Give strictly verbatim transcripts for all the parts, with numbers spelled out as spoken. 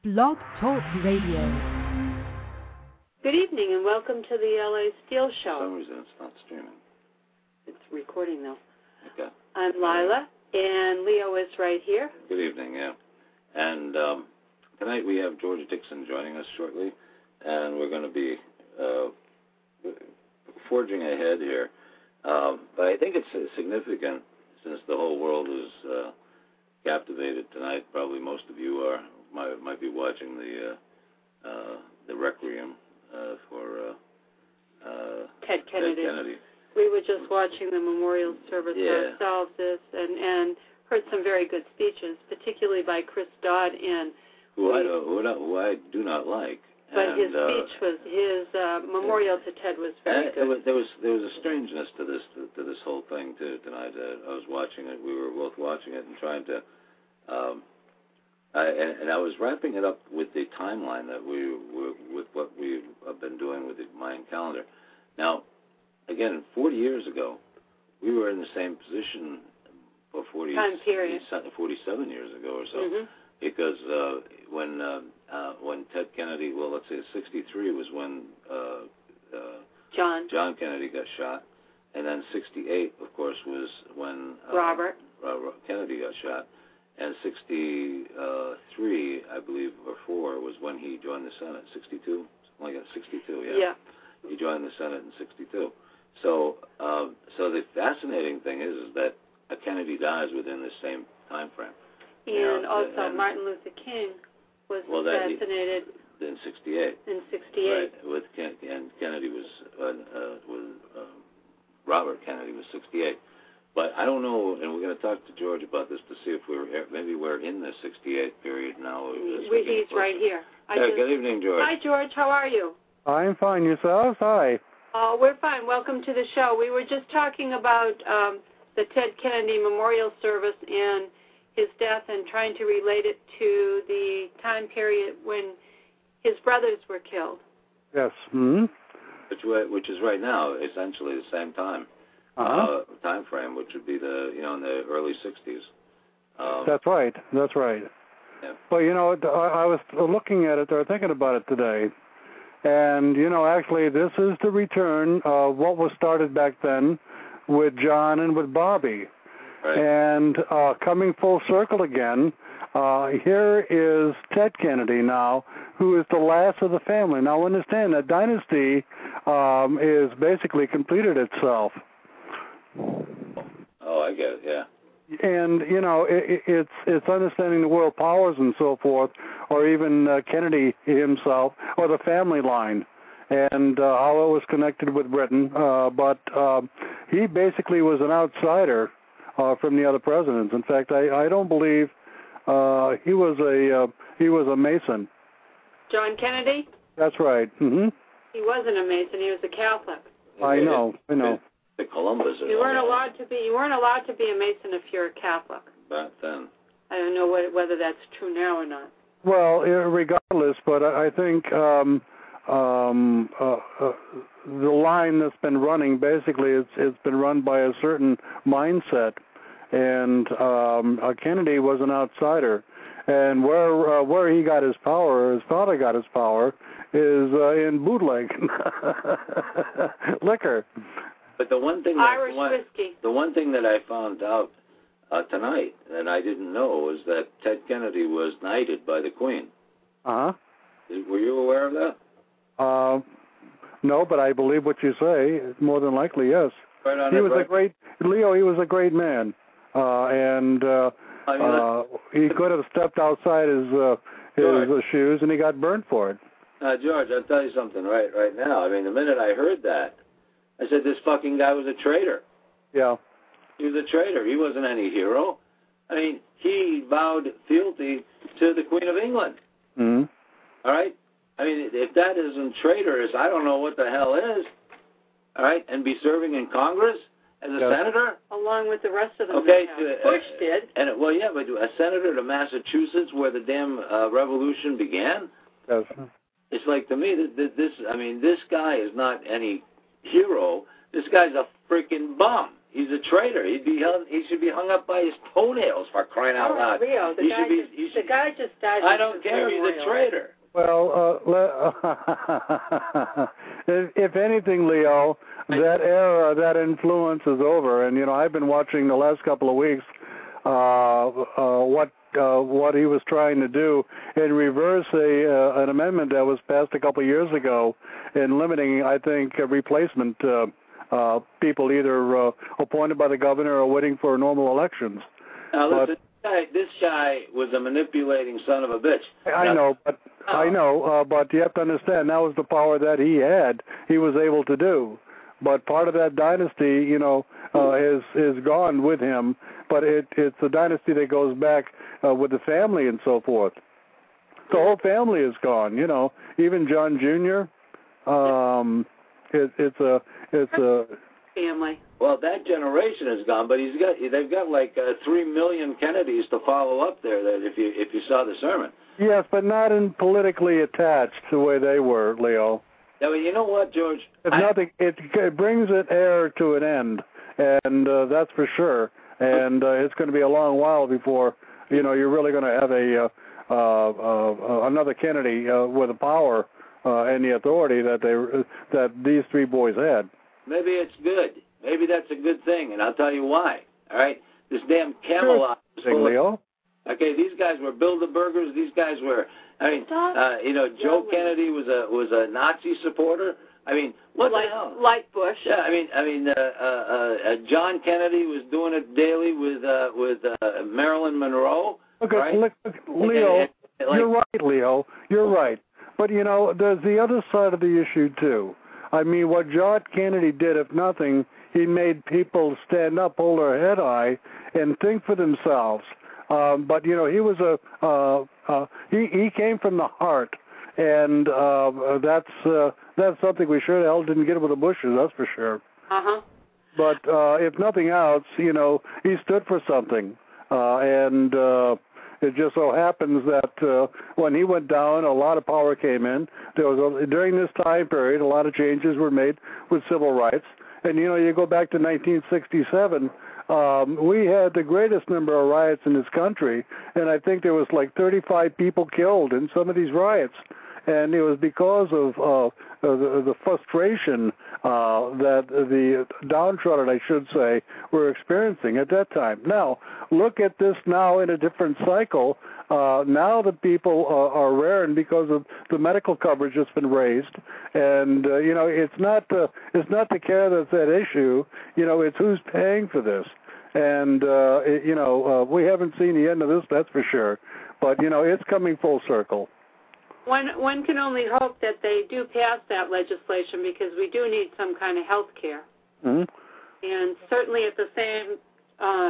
Blog Talk Radio. Good evening and welcome to the L A Steel Show. For some reason it's not streaming. It's recording though. Okay. I'm Lila and Leo is right here. Good evening, yeah. And um, tonight we have George Dixon joining us shortly, and we're going to be uh, forging ahead here. Um, but I think it's significant since the whole world is uh, captivated tonight. Probably most of you are might, might be watching the uh, uh, the Requiem uh, for uh, uh, Ted Kennedy. Ted Kennedy. We were just watching the memorial service yeah. ourselves this, and, and heard some very good speeches, particularly by Chris Dodd and who I, don't, who, not, who I do not like. But and, his uh, speech was his uh, memorial to Ted was very good. Was, there was there was a strangeness to this to, to this whole thing too tonight. Uh, I was watching it. We were both watching it and trying to. Um, I, and, and I was wrapping it up with the timeline that we were with what we have been doing with the Mayan calendar. Now, again, forty years ago, we were in the same position for forty time period, forty-seven years ago or so. Mm-hmm. Because uh, when uh, uh, when Ted Kennedy, well, let's say sixty-three was when uh, uh, John John Kennedy got shot, and then sixty-eight, of course, was when uh, Robert Robert Kennedy got shot, and sixty-three, I believe, or four was when he joined the Senate. sixty-two, something like that. sixty-two, yeah. Yeah. He joined the Senate in sixty-two. So, um, so the fascinating thing is, is that a Kennedy dies within the same time frame. And you know, also and, Martin Luther King was well, assassinated he, in sixty-eight. In sixty-eight. Right, with Ken, and Kennedy was, uh, uh, was um, Robert Kennedy was sixty-eight. But I don't know, and we're going to talk to George about this to see if we're maybe we're in the sixty-eight period now. We, he's right here. I yeah, just, good evening, George. Hi, George. How are you? I'm fine. Yourselves? Hi. Oh, we're fine. Welcome to the show. We were just talking about um, the Ted Kennedy Memorial Service and his death and trying to relate it to the time period when his brothers were killed. Yes. Mm-hmm. Which, which is right now, essentially the same time. Uh-huh. Uh, time frame, which would be the, you know, in the early sixties. Um, That's right. That's right. Yeah. Well, you know, I, I was looking at it or thinking about it today, and, you know, actually this is the return of what was started back then with John and with Bobby. Right. And uh, coming full circle again, uh, here is Ted Kennedy now, who is the last of the family. Now, understand that dynasty um, is basically completed itself. Oh, I get it, yeah. And, you know, it, it's it's understanding the world powers and so forth, or even uh, Kennedy himself, or the family line, and uh, how it was connected with Britain. Uh, but uh, he basically was an outsider uh, from the other presidents. In fact, I, I don't believe uh, he was a uh, he was a Mason. John Kennedy? That's right. Mm-hmm. He wasn't a Mason. He was a Catholic. I know. I know. The Columbus. You weren't allowed to be. You weren't allowed to be a Mason if you're a Catholic. Back then. I don't know what, whether that's true now or not. Well, regardless, but I think um, um, uh, uh, the line that's been running basically it's, it's been run by a certain mindset, and um, uh, Kennedy was an outsider, and where uh, where he got his power, his father got his power, is uh, in bootleg liquor. But the one thing, Irish that, one, whiskey. The one thing that I found out uh, tonight, and I didn't know, was that Ted Kennedy was knighted by the Queen. Uh huh. Were you aware of that? Uh, no, but I believe what you say. More than likely, yes. Right on he it, was right? a great Leo. He was a great man, uh, and uh, I mean, uh, he could have stepped outside his uh, his uh, shoes, and he got burned for it. Uh, George, I'll tell you something right right now. I mean, the minute I heard that, I said, this fucking guy was a traitor. Yeah. He was a traitor. He wasn't any hero. I mean, he vowed fealty to the Queen of England. Mm-hmm. All right? I mean, if that isn't traitorous, I don't know what the hell is. All right? And be serving in Congress as a yes. senator? Along with the rest of them. Okay. To, uh, Bush did. And, well, yeah, but a senator to Massachusetts where the damn uh, revolution began? Yes. It's like, to me, this, I mean, this guy is not any hero. This guy's a freaking bum. He's a traitor. He'd be hung, he should be hung up by his toenails for crying out oh, loud. Leo, the he guy should be, just, he should, the guy just died. I don't care. He's a traitor. Well, uh, le- if, if anything, Leo, that era, that influence is over. And, you know, I've been watching the last couple of weeks uh, uh, what uh, what he was trying to do and reverse a uh, an amendment that was passed a couple of years ago in limiting, I think, uh, replacement uh, uh, people either uh, appointed by the governor or waiting for normal elections. Now, listen, but, this, guy, this guy was a manipulating son of a bitch. I now, know, but oh. I know, uh, but you have to understand that was the power that he had. He was able to do. But part of that dynasty, you know, uh, is is gone with him. But it it's a dynasty that goes back uh, with the family and so forth. The whole family is gone. You know, even John Junior Um, it, it's a it's a family. Well, that generation is gone, but he's got they've got like uh, three million Kennedys to follow up there. That if you if you saw the sermon. Yes, but not in politically attached the way they were, Leo. Yeah, but you know what, George? It's I, nothing. It, it brings an heir to an end, and uh, that's for sure. And uh, it's going to be a long while before you know you're really going to have a uh, uh, uh, another Kennedy uh, with the power uh, and the authority that they that these three boys had. Maybe it's good. Maybe that's a good thing, and I'll tell you why. All right, this damn Camelot. Sure. Leo. Okay, these guys were Bilderbergers. These guys were. I mean, uh, you know, Joe Kennedy was a was a Nazi supporter. I mean, what like, the hell? Like Bush. Yeah, I mean, I mean, uh, uh, uh, John Kennedy was doing it daily with uh, with uh, Marilyn Monroe. Okay, right? look, Leo, and, and, like, you're right, Leo. You're right. But you know, there's the other side of the issue too. I mean, what John Kennedy did, if nothing, he made people stand up, hold their head high, and think for themselves. Um, but you know, he was a uh, uh, he he came from the heart, and uh, that's uh, that's something we sure the hell didn't get with the Bushes, that's for sure. Uh huh. But uh, if nothing else, you know, he stood for something, uh, and uh, it just so happens that uh, when he went down, a lot of power came in. There was a, during this time period, a lot of changes were made with civil rights, and you know, you go back to nineteen sixty-seven. Um, we had the greatest number of riots in this country, and I think there was like thirty-five people killed in some of these riots. And it was because of uh, the, the frustration uh, that the downtrodden, I should say, were experiencing at that time. Now, look at this now in a different cycle. Uh, now the people uh, are raring because of the medical coverage that's been raised, and uh, you know it's not the it's not the care that's at issue. You know, it's who's paying for this, and uh, it, you know uh, we haven't seen the end of this, that's for sure. But you know it's coming full circle. One one can only hope that they do pass that legislation because we do need some kind of health care, mm-hmm. and certainly at the same uh,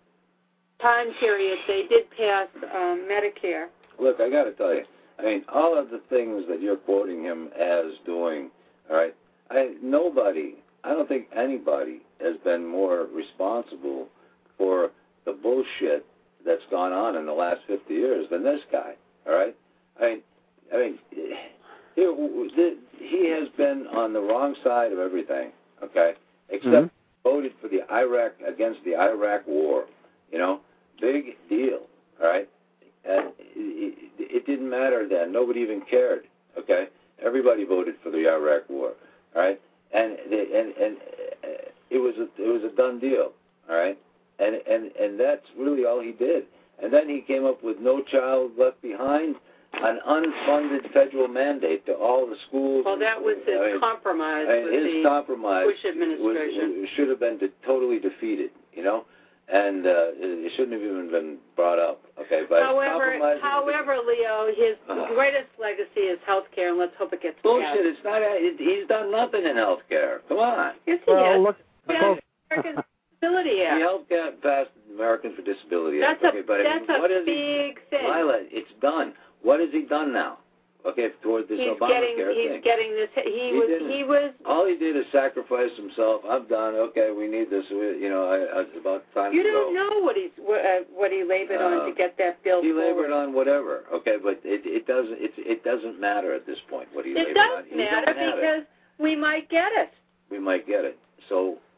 time period, they did pass um, Medicare. Look, I got to tell you, I mean, all of the things that you're quoting him as doing, all right, I, nobody, I don't think anybody has been more responsible for the bullshit that's gone on in the last fifty years than this guy, all right? I mean, I mean, he, he has been on the wrong side of everything, okay, except mm-hmm. voted for the Iraq, against the Iraq war. You know, big deal, all right? And it, it didn't matter then. Nobody even cared, okay? Everybody voted for the Iraq war, all right? And and and it was a, it was a done deal, all right? And and and that's really all he did. And then he came up with No Child Left Behind, an unfunded federal mandate to all the schools. Well, that was his I mean, compromise I mean, with his the compromise Bush administration. Was, should have been de- totally defeated, you know? And uh, it shouldn't have even been brought up. Okay, but however, however, Leo, his uh, greatest legacy is health care, and let's hope it gets bullshit. passed. It's not. It, he's done nothing in health care. Come on. Yes, he well, has. Look, yeah, American Disability Act. He helped get passed the American for Disability That's Act. Okay, a but that's I mean, a what is big he, thing. Lila, it's done. What has he done now? Okay, toward this he's Obamacare getting, thing. He's getting this. He, He was. didn't. He was. All he did is sacrifice himself. I'm done. Okay, we need this. We, you know, I, I, it's about time You to go. don't know what he's what, uh, what he labored Uh, on to get that bill He forward. labored on whatever. Okay, but it it doesn't it it doesn't matter at this point what he It labored does on. He matter don't have because it. we might get it. We might get it. So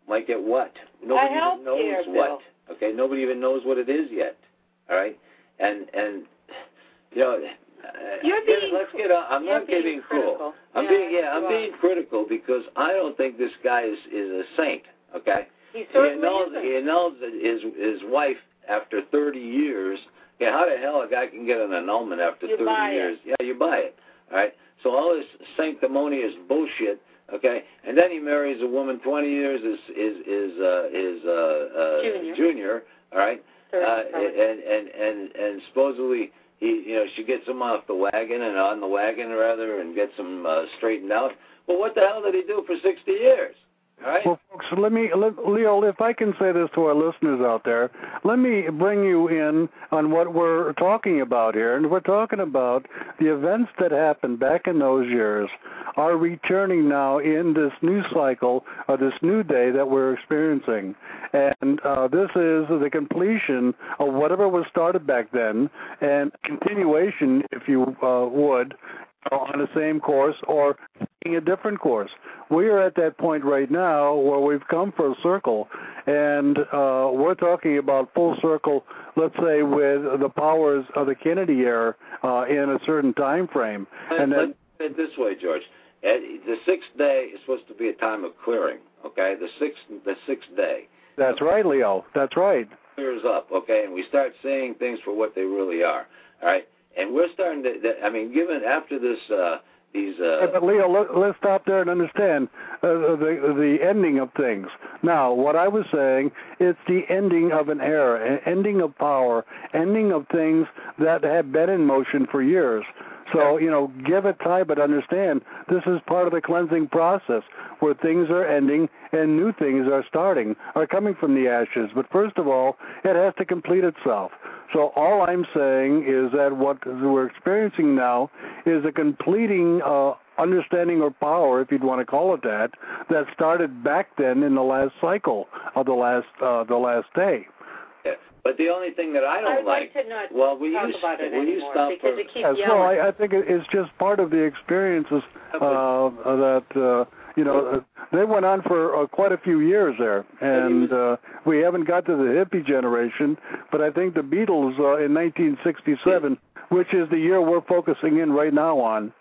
might get what? Nobody I even knows care, what. Bill. Okay, nobody even knows what it is yet. All right, and and you know, You're uh, being, let's get. On, I'm you're not being getting critical. cruel. I'm yeah, being yeah, I'm you being are. critical because I don't think this guy is is a saint. Okay, He he certainly annuls, isn't. he annuls his his wife after thirty years. Yeah, how the hell a guy can get an annulment after You thirty buy it. years? Yeah, you buy it. All right. So all this sanctimonious bullshit. Okay, and then he marries a woman twenty years is is is uh, is uh, uh, Junior. junior. All right. Third, Uh, probably. and, and and and supposedly he, you know, she gets him off the wagon and on the wagon rather, and gets him uh, straightened out. Well, what the hell did he do for sixty years? All right. Well, folks, let me, let, Leo, if I can say this to our listeners out there, let me bring you in on what we're talking about here. And we're talking about the events that happened back in those years are returning now in this new cycle, or this new day that we're experiencing. And uh, this is the completion of whatever was started back then, and continuation, if you uh, would, on the same course or taking a different course. We are at that point right now where we've come for a circle, and uh, we're talking about full circle, let's say, with the powers of the Kennedy era uh, in a certain time frame. And then, let's put it this way, George. The sixth day is supposed to be a time of clearing. Okay, the sixth the sixth day. That's right, Leo. That's right. Clears up. Okay, and we start seeing things for what they really are. All right. And we're starting to, I mean, given after this, uh, these... Uh, hey, but Leo, let, let's stop there and understand uh, the the ending of things. Now, what I was saying, it's the ending of an era, an ending of power, ending of things that have been in motion for years. So, you know, give it time, but understand this is part of the cleansing process where things are ending and new things are starting, are coming from the ashes. But first of all, it has to complete itself. So all I'm saying is that what we're experiencing now is a completing uh, understanding or power, if you'd want to call it that, that started back then in the last cycle of the last uh, the last day. yeah. But the only thing that I don't I'd like to not well, will talk you, about it will you anymore stop because for, it keeps Yes, yelling. well, I, I think it- it's just part of the experiences uh, that, uh, you know, uh, they went on for uh, quite a few years there. And uh, we haven't got to the hippie generation, but I think the Beatles uh, in nineteen sixty-seven, which is the year we're focusing in right now on,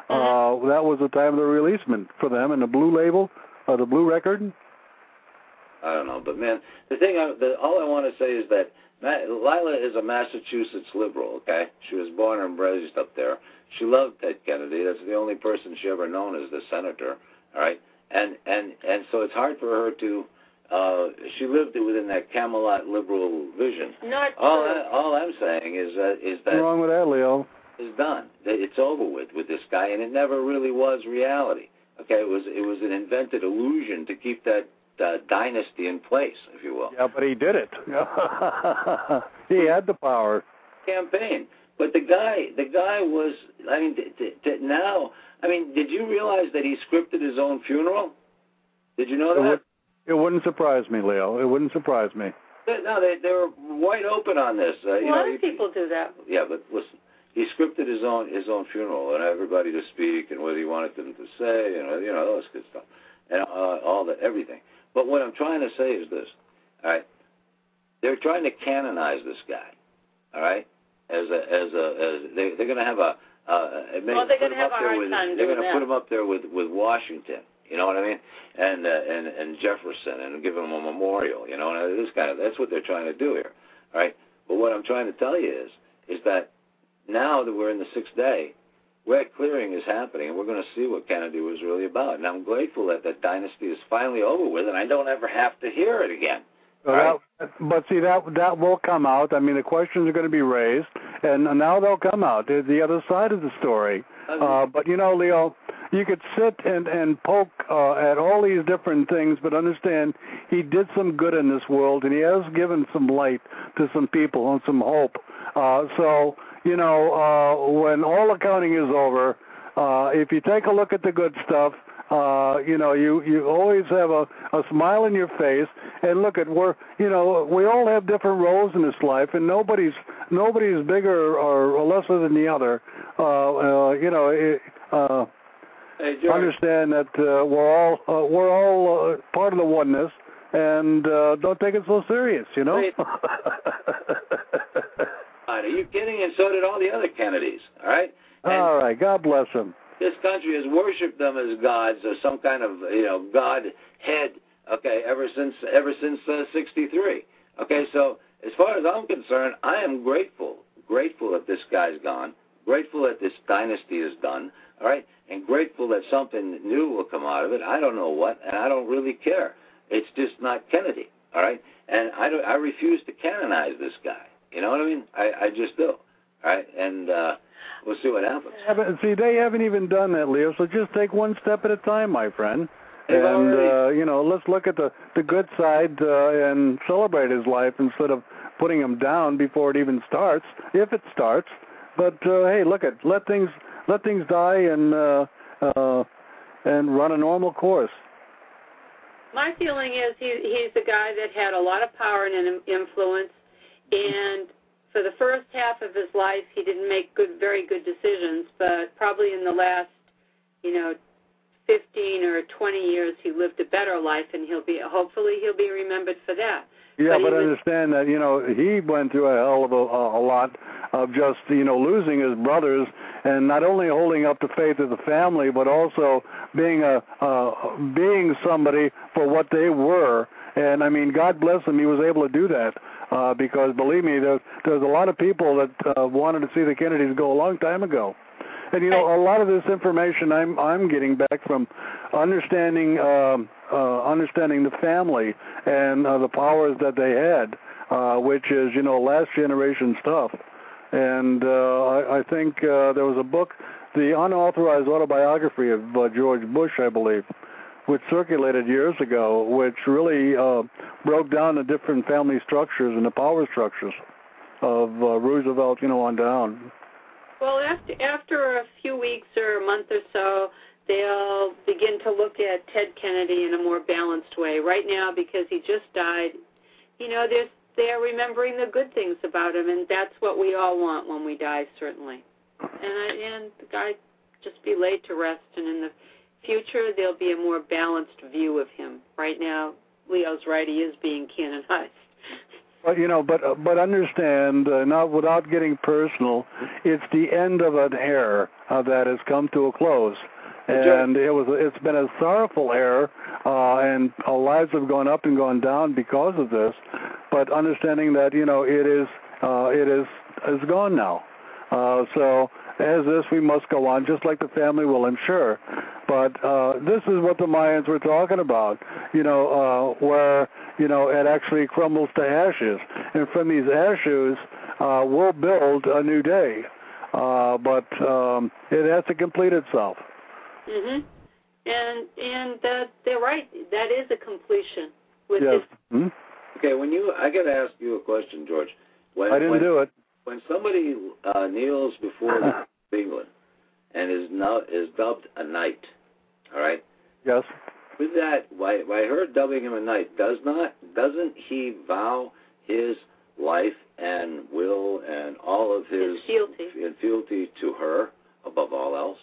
uh, that was the time of the releasement for them, and the Blue label, uh, the Blue record. I don't know, but man, the thing, I, the, all I want to say is that Ma- Lila is a Massachusetts liberal, okay? She was born and raised up there. She loved Ted Kennedy. That's the only person she ever known as the senator, all right? And and and so it's hard for her to, uh, she lived within that Camelot liberal vision. Not All, true. I, all I'm saying is that, is that What's wrong with that, Leo? it's done. It's over with with this guy, and it never really was reality. Okay, it was it was an invented illusion to keep that uh, dynasty in place, if you will. Yeah, but he did it. He had the power. Campaign, but the guy, the guy was. I mean, t- t- t- now, I mean, did you realize that he scripted his own funeral? Did you know It, that? would, it wouldn't surprise me, Leo. It wouldn't surprise me. They, no, they they were wide open on this. Uh, you a lot know, of he- people do that. Yeah, but listen, he scripted his own his own funeral and everybody to speak and what he wanted them to say, and you know, those good stuff, and uh, all that, everything. But what I'm trying to say is this, all right? They're trying to canonize this guy, all right? As a as a as they they're going to have a uh, Well, they're going to have a hard with, time They're doing going to put that. him up there with with Washington, you know what I mean? And uh, and and Jefferson, and give him a memorial, you know. And this kind of that's what they're trying to do here, all right? But what I'm trying to tell you is is that now that we're in the sixth day, wet clearing is happening, and we're going to see what Kennedy was really about. And I'm grateful that that dynasty is finally over with, and I don't ever have to hear it again. Well, Right. that, but see, that that will come out. I mean, the questions are going to be raised, and now they'll come out. There's the other side of the story. Uh, but, you know, Leo, you could sit and, and poke uh, at all these different things, but understand he did some good in this world, and he has given some light to some people and some hope. Uh, so, you know, uh, when all accounting is over, uh, if you take a look at the good stuff, Uh, you know, you, you always have a, a smile in your face, and look at we're you know we all have different roles in this life, and nobody's nobody's bigger or lesser than the other. Uh, uh, you know, it, uh, Hey, George. understand that uh, we're all uh, we're all uh, part of the oneness, and uh, don't take it so serious, you know? Are you kidding? And so did all the other Kennedys, all right? And all right, God bless them. This country has worshipped them as gods or some kind of, you know, god head, okay, ever since ever since uh, sixty-three. Okay, so as far as I'm concerned, I am grateful, grateful that this guy's gone, grateful that this dynasty is done, all right, and grateful that something new will come out of it. I don't know what, and I don't really care. It's just not Kennedy, all right? And I, don't, I refuse to canonize this guy. You know what I mean? I, I just do, all right? And uh, we'll see what happens. Yeah, but see, they haven't even done that, Leo, so just take one step at a time, my friend. They've and, already... uh, you know, let's look at the, the good side uh, and celebrate his life instead of putting him down before it even starts, if it starts. But, uh, hey, look at let things let things die and uh, uh, and run a normal course. My feeling is he, he's a guy that had a lot of power and influence, and for the first half of his life, he didn't make good, very good decisions, but probably in the last, you know, fifteen or twenty years, he lived a better life, and he'll be, hopefully he'll be remembered for that. Yeah, but, but understand that, you know, he went through a hell of a, a lot of just, you know, losing his brothers and not only holding up the faith of the family, but also being a uh, being somebody for what they were. And, I mean, God bless him, he was able to do that uh, because, believe me, there, there's a lot of people that uh, wanted to see the Kennedys go a long time ago. And, you know, a lot of this information I'm I'm getting back from understanding um, uh, understanding the family and uh, the powers that they had, uh, which is, you know, last generation stuff. And uh, I, I think uh, there was a book, the unauthorized autobiography of uh, George Bush, I believe, which circulated years ago, which really uh, broke down the different family structures and the power structures of uh, Roosevelt, you know, on down. Well, after after a few weeks or a month or so, they'll begin to look at Ted Kennedy in a more balanced way. Right now, because he just died, you know, they're, they're remembering the good things about him, and that's what we all want when we die, certainly. And, I, and the guy just be laid to rest, and in the future, there'll be a more balanced view of him. Right now, Leo's right, he is being canonized. But, you know, but but understand, uh, not without getting personal, it's the end of an era uh, that has come to a close, and it was it's been a sorrowful era, uh, and our lives have gone up and gone down because of this. But understanding that, you know, it is uh, it is is gone now. Uh, so as this, we must go on, just like the family will, I'm sure. But uh, this is what the Mayans were talking about, you know, uh, where, you know, it actually crumbles to ashes. And from these ashes, uh, we'll build a new day. Uh, but um, it has to complete itself. Mm-hmm. And and that they're right. That is a completion. With yes. His... Hmm? Okay, when you, I got to ask you a question, George. When, I didn't when, do it. When somebody uh, kneels before the King of England and is now is dubbed a knight, all right? Yes. With that, why, why her dubbing him a knight, does not doesn't he vow his life and will and all of his, his fealty. and fealty to her above all else?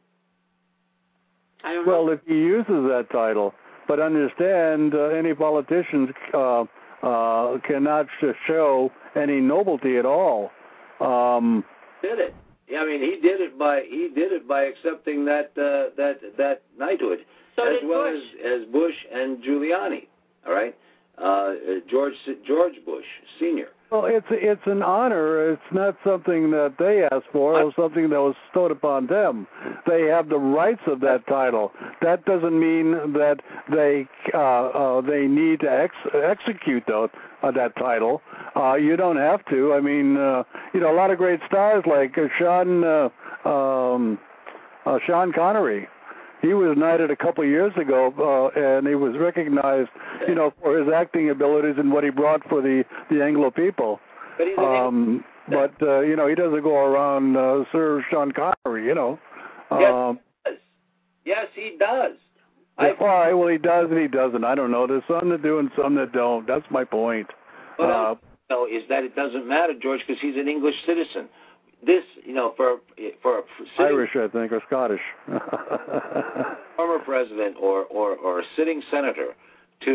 I don't well, know. if he uses that title, but understand, uh, any politicians uh, uh, cannot show any nobility at all. Um, did it? Yeah, I mean, he did it by he did it by accepting that uh, that that knighthood, so as did well Bush. as as Bush and Giuliani. All right, uh, George George Bush Senior. Well, it's it's an honor. It's not something that they asked for. It was something that was bestowed upon them. They have the rights of that title. That doesn't mean that they uh, uh, they need to ex- execute those, uh, that title. Uh, you don't have to. I mean, uh, you know, a lot of great stars like uh, Sean uh, um, uh, Sean Connery. He was knighted a couple of years ago, uh, and he was recognized, you know, for his acting abilities and what he brought for the, the Anglo people. But, he's um, but uh, you know, he doesn't go around uh, Sir Sean Connery, you know. Um, yes, he does. Yes, he does. I, all right, well, he does and he doesn't. I don't know. There's some that do and some that don't. That's my point. But uh, no, is that it doesn't matter, George, because he's an English citizen. This, you know, for for a sitting, Irish, I think, or Scottish. former president or, or, or a sitting senator to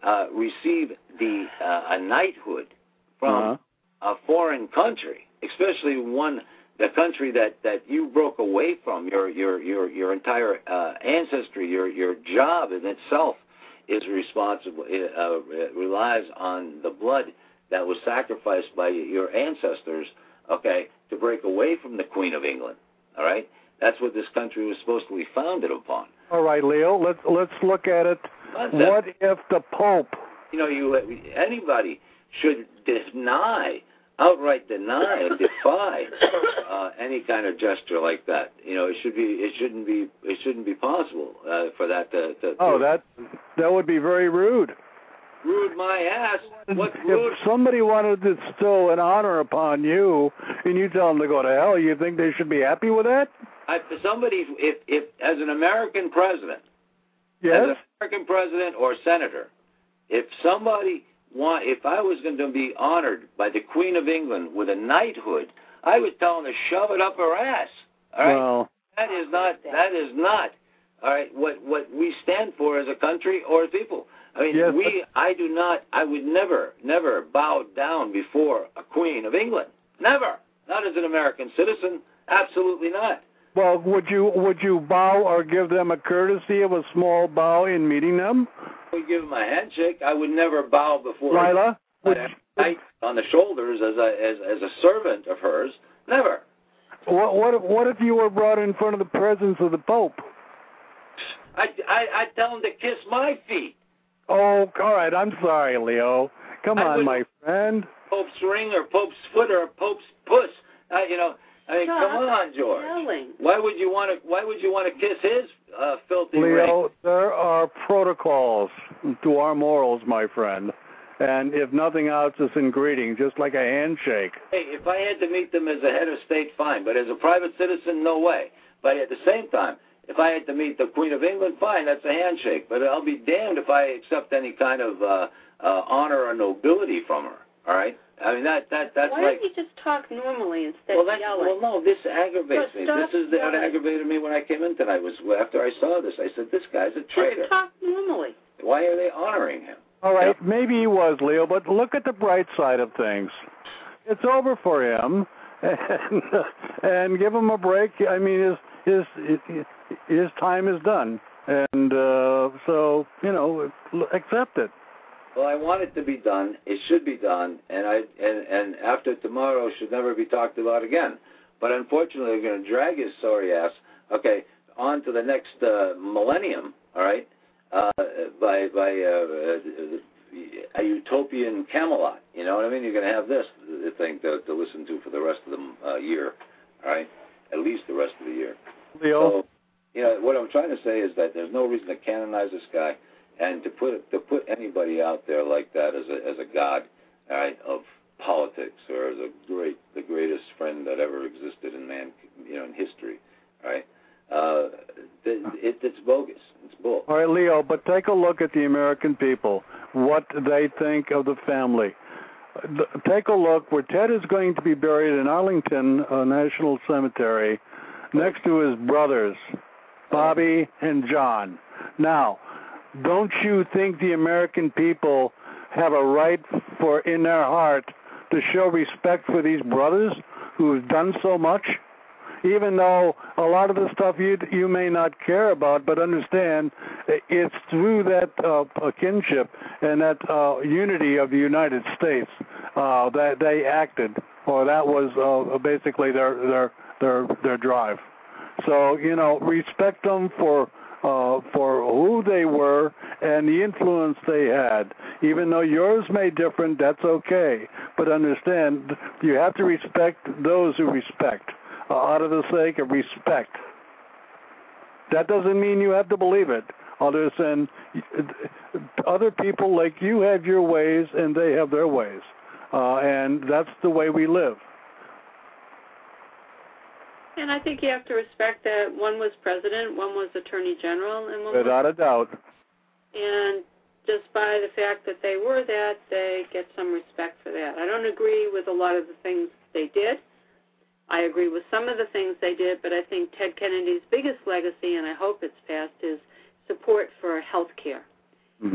uh, receive the uh, a knighthood from Uh-huh. a foreign country, especially one the country that, that you broke away from, your your your your entire uh, ancestry, your your job in itself is responsible. It, uh, it relies on the blood that was sacrificed by your ancestors. Okay, to break away from the Queen of England. All right, that's what this country was supposed to be founded upon. All right, Leo. Let's let's look at it. Concept. What if the Pope? You know, you anybody should deny, outright deny, and defy uh, any kind of gesture like that. You know, it should be, it shouldn't be, it shouldn't be possible uh, for that to. to Oh, to that that would be very rude. Rude my ass. What rude? If somebody wanted to bestow an honor upon you, and you tell them to go to hell, you think they should be happy with that? I, somebody, if if as an American president, Yes. as an American president or senator, if somebody want, if I was going to be honored by the Queen of England with a knighthood, I would tell them to shove it up her ass. All right, Well, that is not that is not all right. What what we stand for as a country or as people. I mean, yes, we. I do not. I would never, never bow down before a Queen of England. Never. Not as an American citizen. Absolutely not. well, would you would you bow or give them a courtesy of a small bow in meeting them? I would give them a handshake. I would never bow before Lila, would, a knight on the shoulders as a as as a servant of hers. Never. what what if, what if you were brought in front of the presence of the Pope? I I I tell them to kiss my feet. Oh, all right. I'm sorry, Leo. Come I on, would- my friend. Pope's ring or Pope's foot or Pope's puss. Uh, you know. I mean, Stop come on, George. yelling. Why would you want to? Why would you want to kiss his uh, filthy Leo, ring? there are protocols to our morals, my friend. And if nothing else, it's in greeting, just like a handshake. Hey, if I had to meet them as a head of state, fine. But as a private citizen, no way. But at the same time, if I had to meet the Queen of England, fine, that's a handshake. But I'll be damned if I accept any kind of uh, uh, honor or nobility from her. All right? I mean, that that that's Why like. don't you just talk normally instead Well, of that, yelling? well, no, this aggravates So me. stop This is the, what yelling. aggravated me when I came in tonight. Was after I saw this, I said, "This guy's a traitor. Just talk normally. Why are they honoring him?" All right, Yeah. maybe he was, Leo, but look at the bright side of things. It's over for him, and, and give him a break. I mean, his his his time is done, and uh, so you know, accept it. Well, I want it to be done. It should be done, and I and, and after tomorrow should never be talked about again. But unfortunately, they're going to drag his sorry ass, okay, on to the next uh, millennium. All right, uh, by by uh, a utopian Camelot. You know what I mean? You're going to have this thing to, to listen to for the rest of the uh, year. All right, at least the rest of the year. Leo, So, you know, what I'm trying to say is that there's no reason to canonize this guy. And to put to put anybody out there like that as a as a god, all right, of politics or as a great the greatest friend that ever existed in man, you know, in history, all right, uh, it, it's bogus. It's bull. all right, Leo, but take a look at the American people. What they think of the family. Take a look where Ted is going to be buried in Arlington uh, National Cemetery, next to his brothers, Bobby and John. Now, don't you think the American people have a right for, in their heart, to show respect for these brothers who have done so much? Even though a lot of the stuff you you may not care about, but understand it's through that uh, kinship and that uh, unity of the United States uh, that they acted, or that was uh, basically their their their their drive. So you know, respect them for. Uh, for who they were and the influence they had. Even though yours may different, that's okay. But understand, you have to respect those who respect, uh, out of the sake of respect. That doesn't mean you have to believe it. Other than other people like you have your ways and they have their ways. Uh, and that's the way we live. And I think you have to respect that one was president, one was attorney general, and one Without was... a doubt. And just by the fact that they were that, they get some respect for that. I don't agree with a lot of the things they did. I agree with some of the things they did, but I think Ted Kennedy's biggest legacy, and I hope it's passed, is support for health care. Mm-hmm.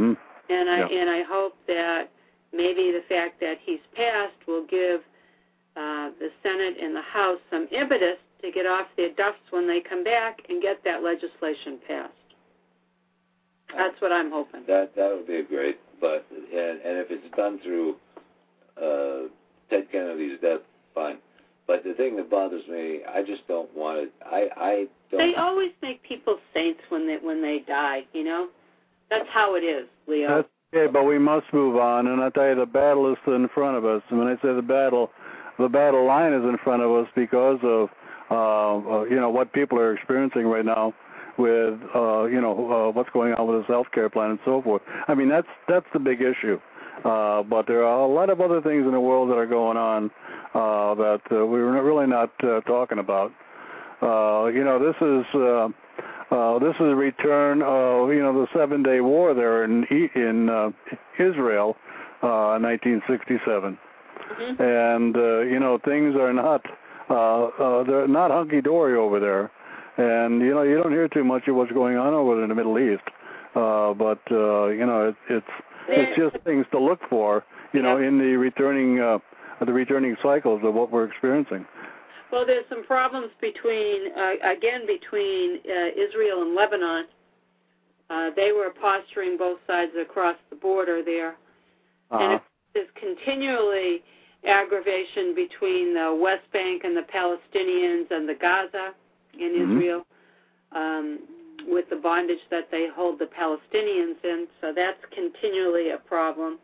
And I Yeah. and I hope that maybe the fact that he's passed will give uh, the Senate and the House some impetus to get off their duffs when they come back and get that legislation passed. That's what I'm hoping. That that would be great, but and, and if it's done through uh, Ted Kennedy's death, fine. But the thing that bothers me, I just don't want it. I I don't. They always make people saints when they when they die. You know, that's how it is, Leo. That's okay, but we must move on. And I tell you, the battle is in front of us. And when I say the battle, the battle line is in front of us because of uh, uh, you know what people are experiencing right now with uh, you know uh, what's going on with this health care plan and so forth. I mean, that's that's the big issue. Uh, but there are a lot of other things in the world that are going on uh, that uh, we're really not uh, talking about. Uh, you know, this is uh, uh, this is a return of you know the Seven Day War there in in uh, Israel, uh, nineteen sixty-seven, Mm-hmm. and uh, you know things are not uh, uh, they're not hunky dory over there, and you know you don't hear too much of what's going on over there in the Middle East, uh, but uh, you know it, it's It's just things to look for, you know, in the returning uh, the returning cycles of what we're experiencing. Well, there's some problems between, uh, again, between uh, Israel and Lebanon. Uh, they were posturing both sides across the border there. Uh-huh. And there's continually aggravation between the West Bank and the Palestinians and the Gaza in Mm-hmm. Israel. Um, with the bondage that they hold the Palestinians in, so that's continually a problem.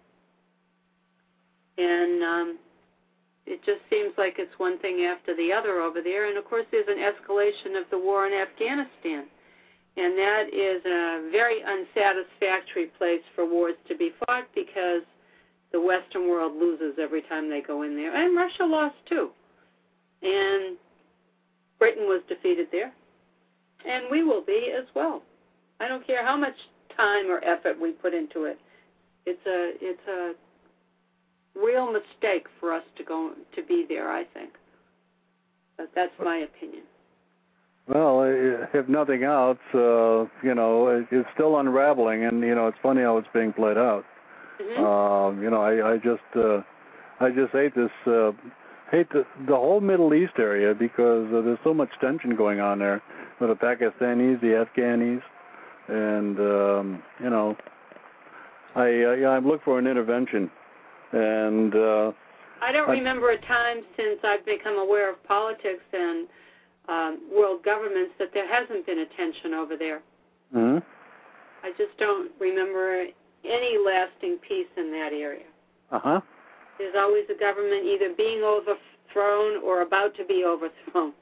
And um, it just seems like it's one thing after the other over there. And, of course, there's an escalation of the war in Afghanistan. And that is a very unsatisfactory place for wars to be fought because the Western world loses every time they go in there. And Russia lost, too. And Britain was defeated there. And we will be as well. I don't care how much time or effort we put into it. It's a it's a real mistake for us to go to be there, I think. But that's my opinion. Well, if nothing else, uh, you know, it's still unraveling, and you know, it's funny how it's being played out. Mm-hmm. Um, you know, I, I just uh, I just hate this. Uh, hate the, the whole Middle East area because uh, there's so much tension going on there with the Pakistanis, the Afghanis, and um, you know, I uh, yeah, I'm looking for an intervention, and uh, I don't I, remember a time since I've become aware of politics and um, world governments that there hasn't been a tension over there. mm-hmm. I just don't remember any lasting peace in that area. Uh huh. There's always a government either being overthrown or about to be overthrown.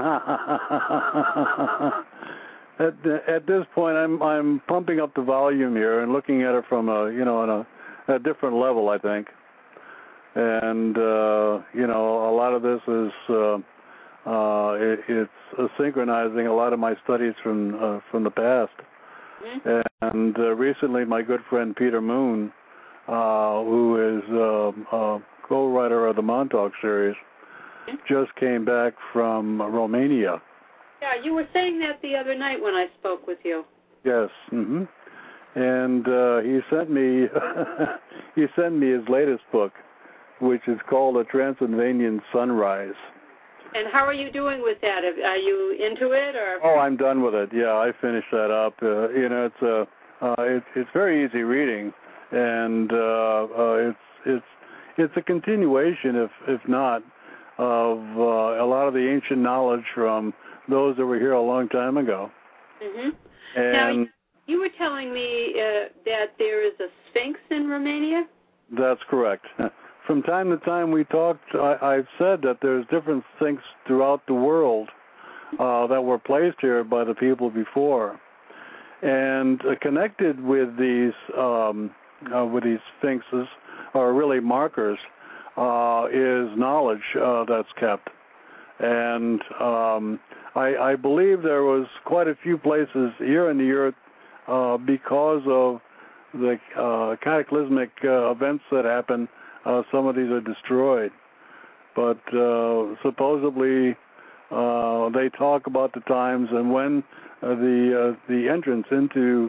at at this point, I'm I'm pumping up the volume here and looking at it from a you know on a, a different level, I think. And uh, you know, a lot of this is uh, uh, it, it's uh, synchronizing a lot of my studies from uh, from the past. Mm-hmm. And uh, recently, my good friend Peter Moon, uh, who is uh, uh, co-writer of the Montauk series, mm-hmm. just came back from Romania. Yeah, you were saying that the other night when I spoke with you. Yes. Mm-hmm. And uh, he sent me he sent me his latest book, which is called A Transylvanian Sunrise. And how are you doing with that? Are you into it, or? Oh, I'm done with it. Yeah, I finished that up. Uh, you know, it's a uh, it's it's very easy reading, and uh, uh, it's it's it's a continuation, if if not, of uh, a lot of the ancient knowledge from those that were here a long time ago. Mm-hmm. And now, you were telling me uh, that there is a Sphinx in Romania? That's correct. From time to time we talked, I, I've said that there's different Sphinx throughout the world uh, that were placed here by the people before. And uh, connected with these um, uh, with these Sphinxes, or really markers, uh, is knowledge uh, that's kept. And um, I, I believe there was quite a few places here in the earth uh, because of the uh, cataclysmic uh, events that happened. Uh, some of these are destroyed, but uh, supposedly uh, they talk about the times and when uh, the uh, the entrance into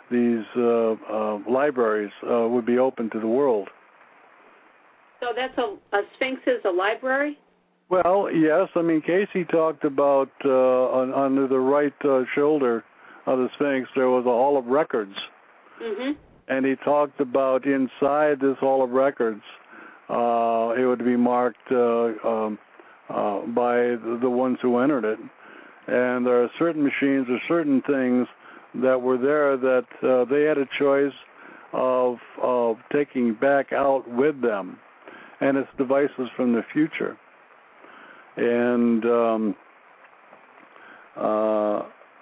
these uh, uh, libraries uh, would be open to the world. So that's a, a Sphinx is a library? Well, yes. I mean, Casey talked about uh, on, under the right uh, shoulder of the Sphinx there was a Hall of Records. Mm-hmm. And he talked about inside this Hall of Records, uh, it would be marked uh, um, uh, by the, the ones who entered it. And there are certain machines or certain things that were there that uh, they had a choice of, of taking back out with them. And it's devices from the future. And um, uh,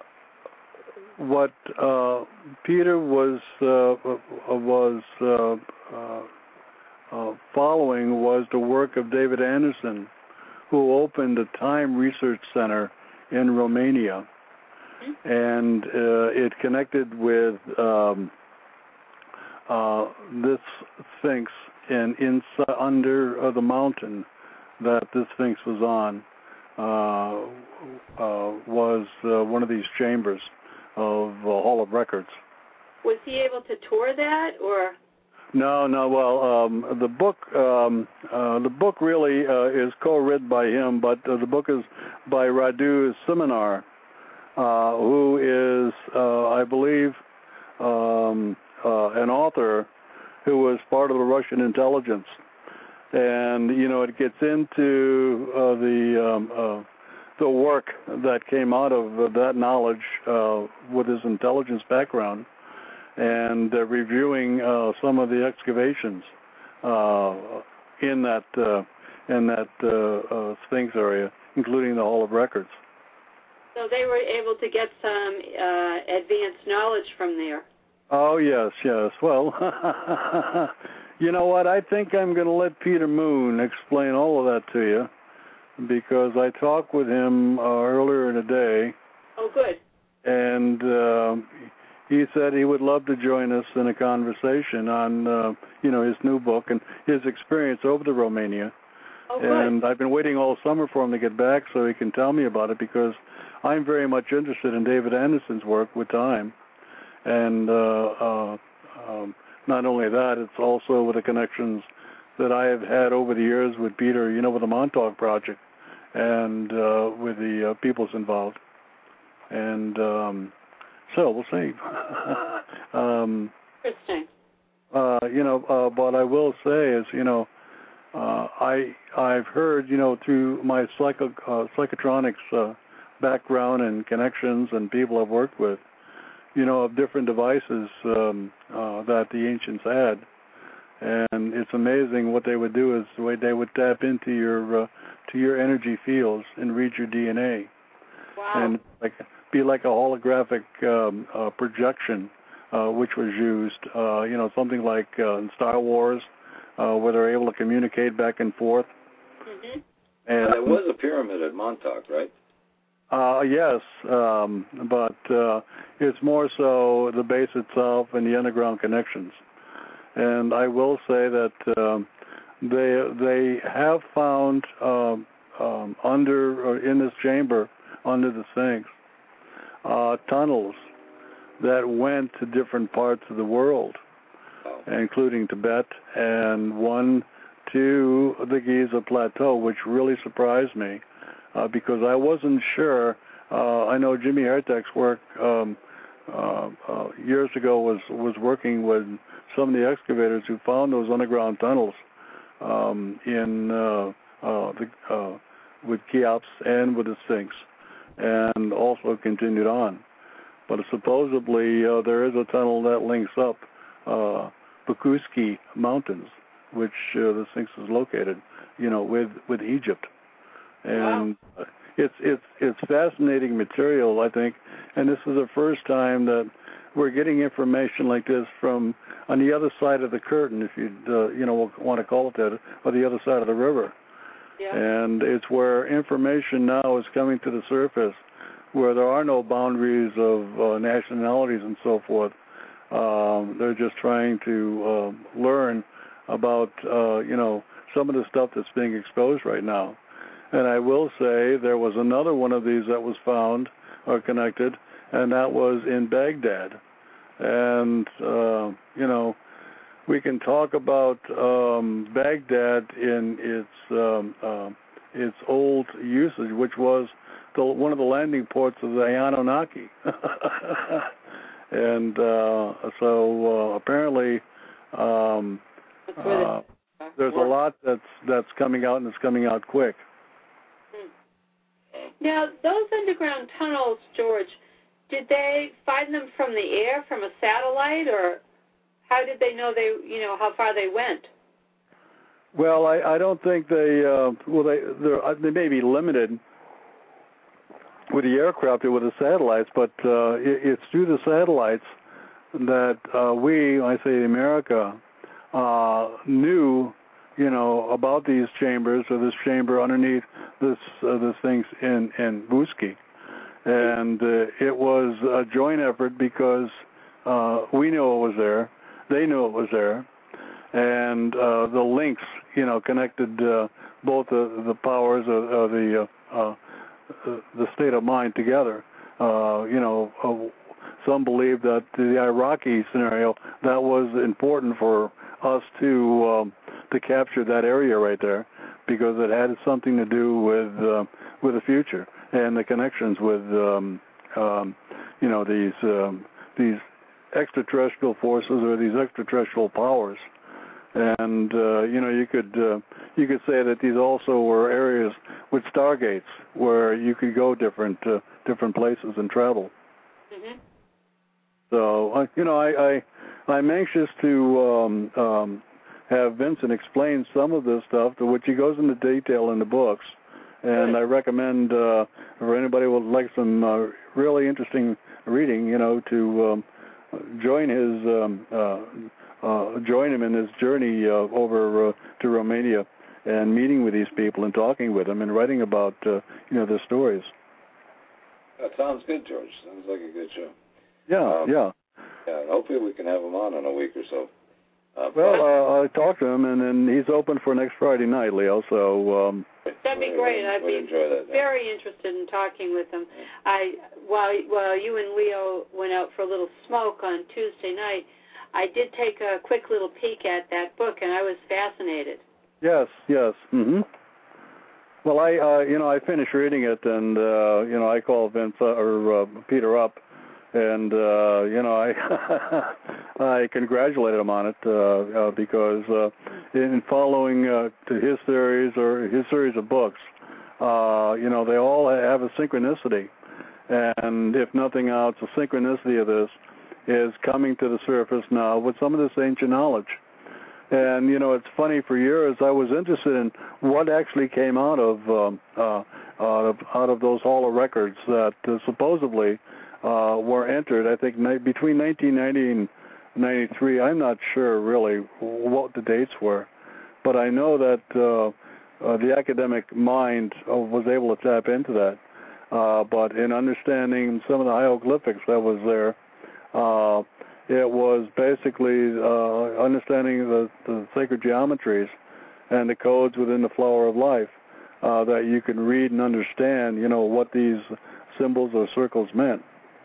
what uh, Peter was uh, was uh, uh, uh, following was the work of David Anderson, who opened a Time Research Center in Romania, and uh, it connected with um, uh, this Sphinx and inside under uh, the mountain that this Sphinx was on uh, uh, was uh, one of these chambers of uh, Hall of Records. Was he able to tour that, or? No, no. Well, um, the book, um, uh, the book really uh, is co-written by him, but uh, the book is by Radu Seminar, uh, who is, uh, I believe, um, uh, an author who was part of the Russian intelligence. And you know, it gets into uh, the um, uh, the work that came out of uh, that knowledge uh, with his intelligence background, and uh, reviewing uh, some of the excavations uh, in that uh, in that uh, uh, Sphinx area, including the Hall of Records. So they were able to get some uh, advanced knowledge from there. Oh yes, yes. Well, you know what? I think I'm going to let Peter Moon explain all of that to you, because I talked with him uh, earlier in the day. Oh, good. And uh, he said he would love to join us in a conversation on, uh, you know, his new book and his experience over to Romania. Oh, good. And I've been waiting all summer for him to get back so he can tell me about it, because I'm very much interested in David Anderson's work with time. And uh, uh, um, not only that, it's also with the connections that I have had over the years with Peter, you know, with the Montauk Project and uh, with the uh, peoples involved. And um, so we'll see. um, Interesting. Uh, you know, uh, what I will say is, you know, uh, I I've heard, you know, through my psycho uh, psychotronics uh, background and connections and people I've worked with, you know, of different devices um, uh, that the ancients had, and it's amazing what they would do is the way they would tap into your uh, to your energy fields and read your D N A, wow. and like be like a holographic um, uh, projection, uh, which was used, uh, you know, something like uh, in Star Wars, uh, where they're able to communicate back and forth. Mm-hmm. And there was a pyramid at Montauk, right? Uh, yes, um, but uh, it's more so the base itself and the underground connections. And I will say that um, they they have found um, um, under or in this chamber under the Sphinx uh, tunnels that went to different parts of the world, including Tibet, and one to the Giza Plateau, which really surprised me. Uh, because I wasn't sure. Uh, I know Jimmy Hertek's work um, uh, uh, years ago was, was working with some of the excavators who found those underground tunnels um, in uh, uh, the, uh, with Cheops and with the Sphinx, and also continued on. But supposedly uh, there is a tunnel that links up uh, Bakuski Mountains, which uh, the Sphinx is located, you know, with, with Egypt. And wow. it's it's it's fascinating material, I think, and this is the first time that we're getting information like this from on the other side of the curtain, if you uh, you know want to call it that, or the other side of the river. Yeah. And it's where information now is coming to the surface, where there are no boundaries of uh, nationalities and so forth. Um, they're just trying to uh, learn about uh, you know some of the stuff that's being exposed right now. And I will say there was another one of these that was found or connected, and that was in Baghdad. And, uh, you know, we can talk about um, Baghdad in its um, uh, its old usage, which was the, one of the landing ports of the Anunnaki. And uh, so uh, apparently um, uh, there's a lot that's that's coming out, and it's coming out quick. Now, those underground tunnels, George, did they find them from the air, from a satellite, or how did they know they, you know, how far they went? Well, I, I don't think they. Uh, well, they they may be limited with the aircraft or with the satellites, but uh, it, it's through the satellites that uh, we, I say America, uh, knew, you know, about these chambers or this chamber underneath this uh, this thing in in Vuski, and uh, it was a joint effort because uh, we knew it was there, they knew it was there, and uh, the links, you know, connected uh, both the, the powers of, of the uh, uh, the state of mind together. Uh, you know, uh, some believe that the Iraqi scenario, that was important for us to um, to capture that area right there, because it had something to do with uh, with the future and the connections with um, um, you know these um, these extraterrestrial forces or these extraterrestrial powers. And uh, you know, you could uh, you could say that these also were areas with stargates where you could go different uh, different places and travel. Mm-hmm. So uh, you know, I, I I'm anxious to um, um, have Vincent explain some of this stuff, to which he goes into detail in the books. And Good. I recommend uh, for anybody who would like some uh, really interesting reading, you know, to um, join his. Um, uh, Uh, join him in his journey uh, over uh, to Romania and meeting with these people and talking with them and writing about uh, you know their stories. That sounds good, George. Sounds like a good show. Yeah, um, yeah. Yeah. Hopefully we can have him on in a week or so. Uh, well, uh, I talked to him, and then he's open for next Friday night, Leo. So um, that'd be great. I'd be enjoy that, very interested in talking with him. I while while you and Leo went out for a little smoke on Tuesday night, I did take a quick little peek at that book, and I was fascinated. Yes, yes. Mm-hmm. Well, I, uh, you know, I finished reading it, and uh, you know, I called Vince uh, or uh, Peter up, and uh, you know, I I congratulated him on it uh, uh, because uh, in following uh, to his series or his series of books, uh, you know, they all have a synchronicity, and if nothing else, the synchronicity of this is coming to the surface now with some of this ancient knowledge. And, you know, it's funny, for years I was interested in what actually came out of um, uh, out of, out of those holo records that uh, supposedly uh, were entered, I think, ni- between nineteen ninety and ninety-three. I'm not sure really what the dates were, but I know that uh, uh, the academic mind uh, was able to tap into that. Uh, but in understanding some of the hieroglyphics that was there, Uh, it was basically uh, understanding the, the sacred geometries and the codes within the flower of life uh, that you can read and understand, you know, what these symbols or circles meant.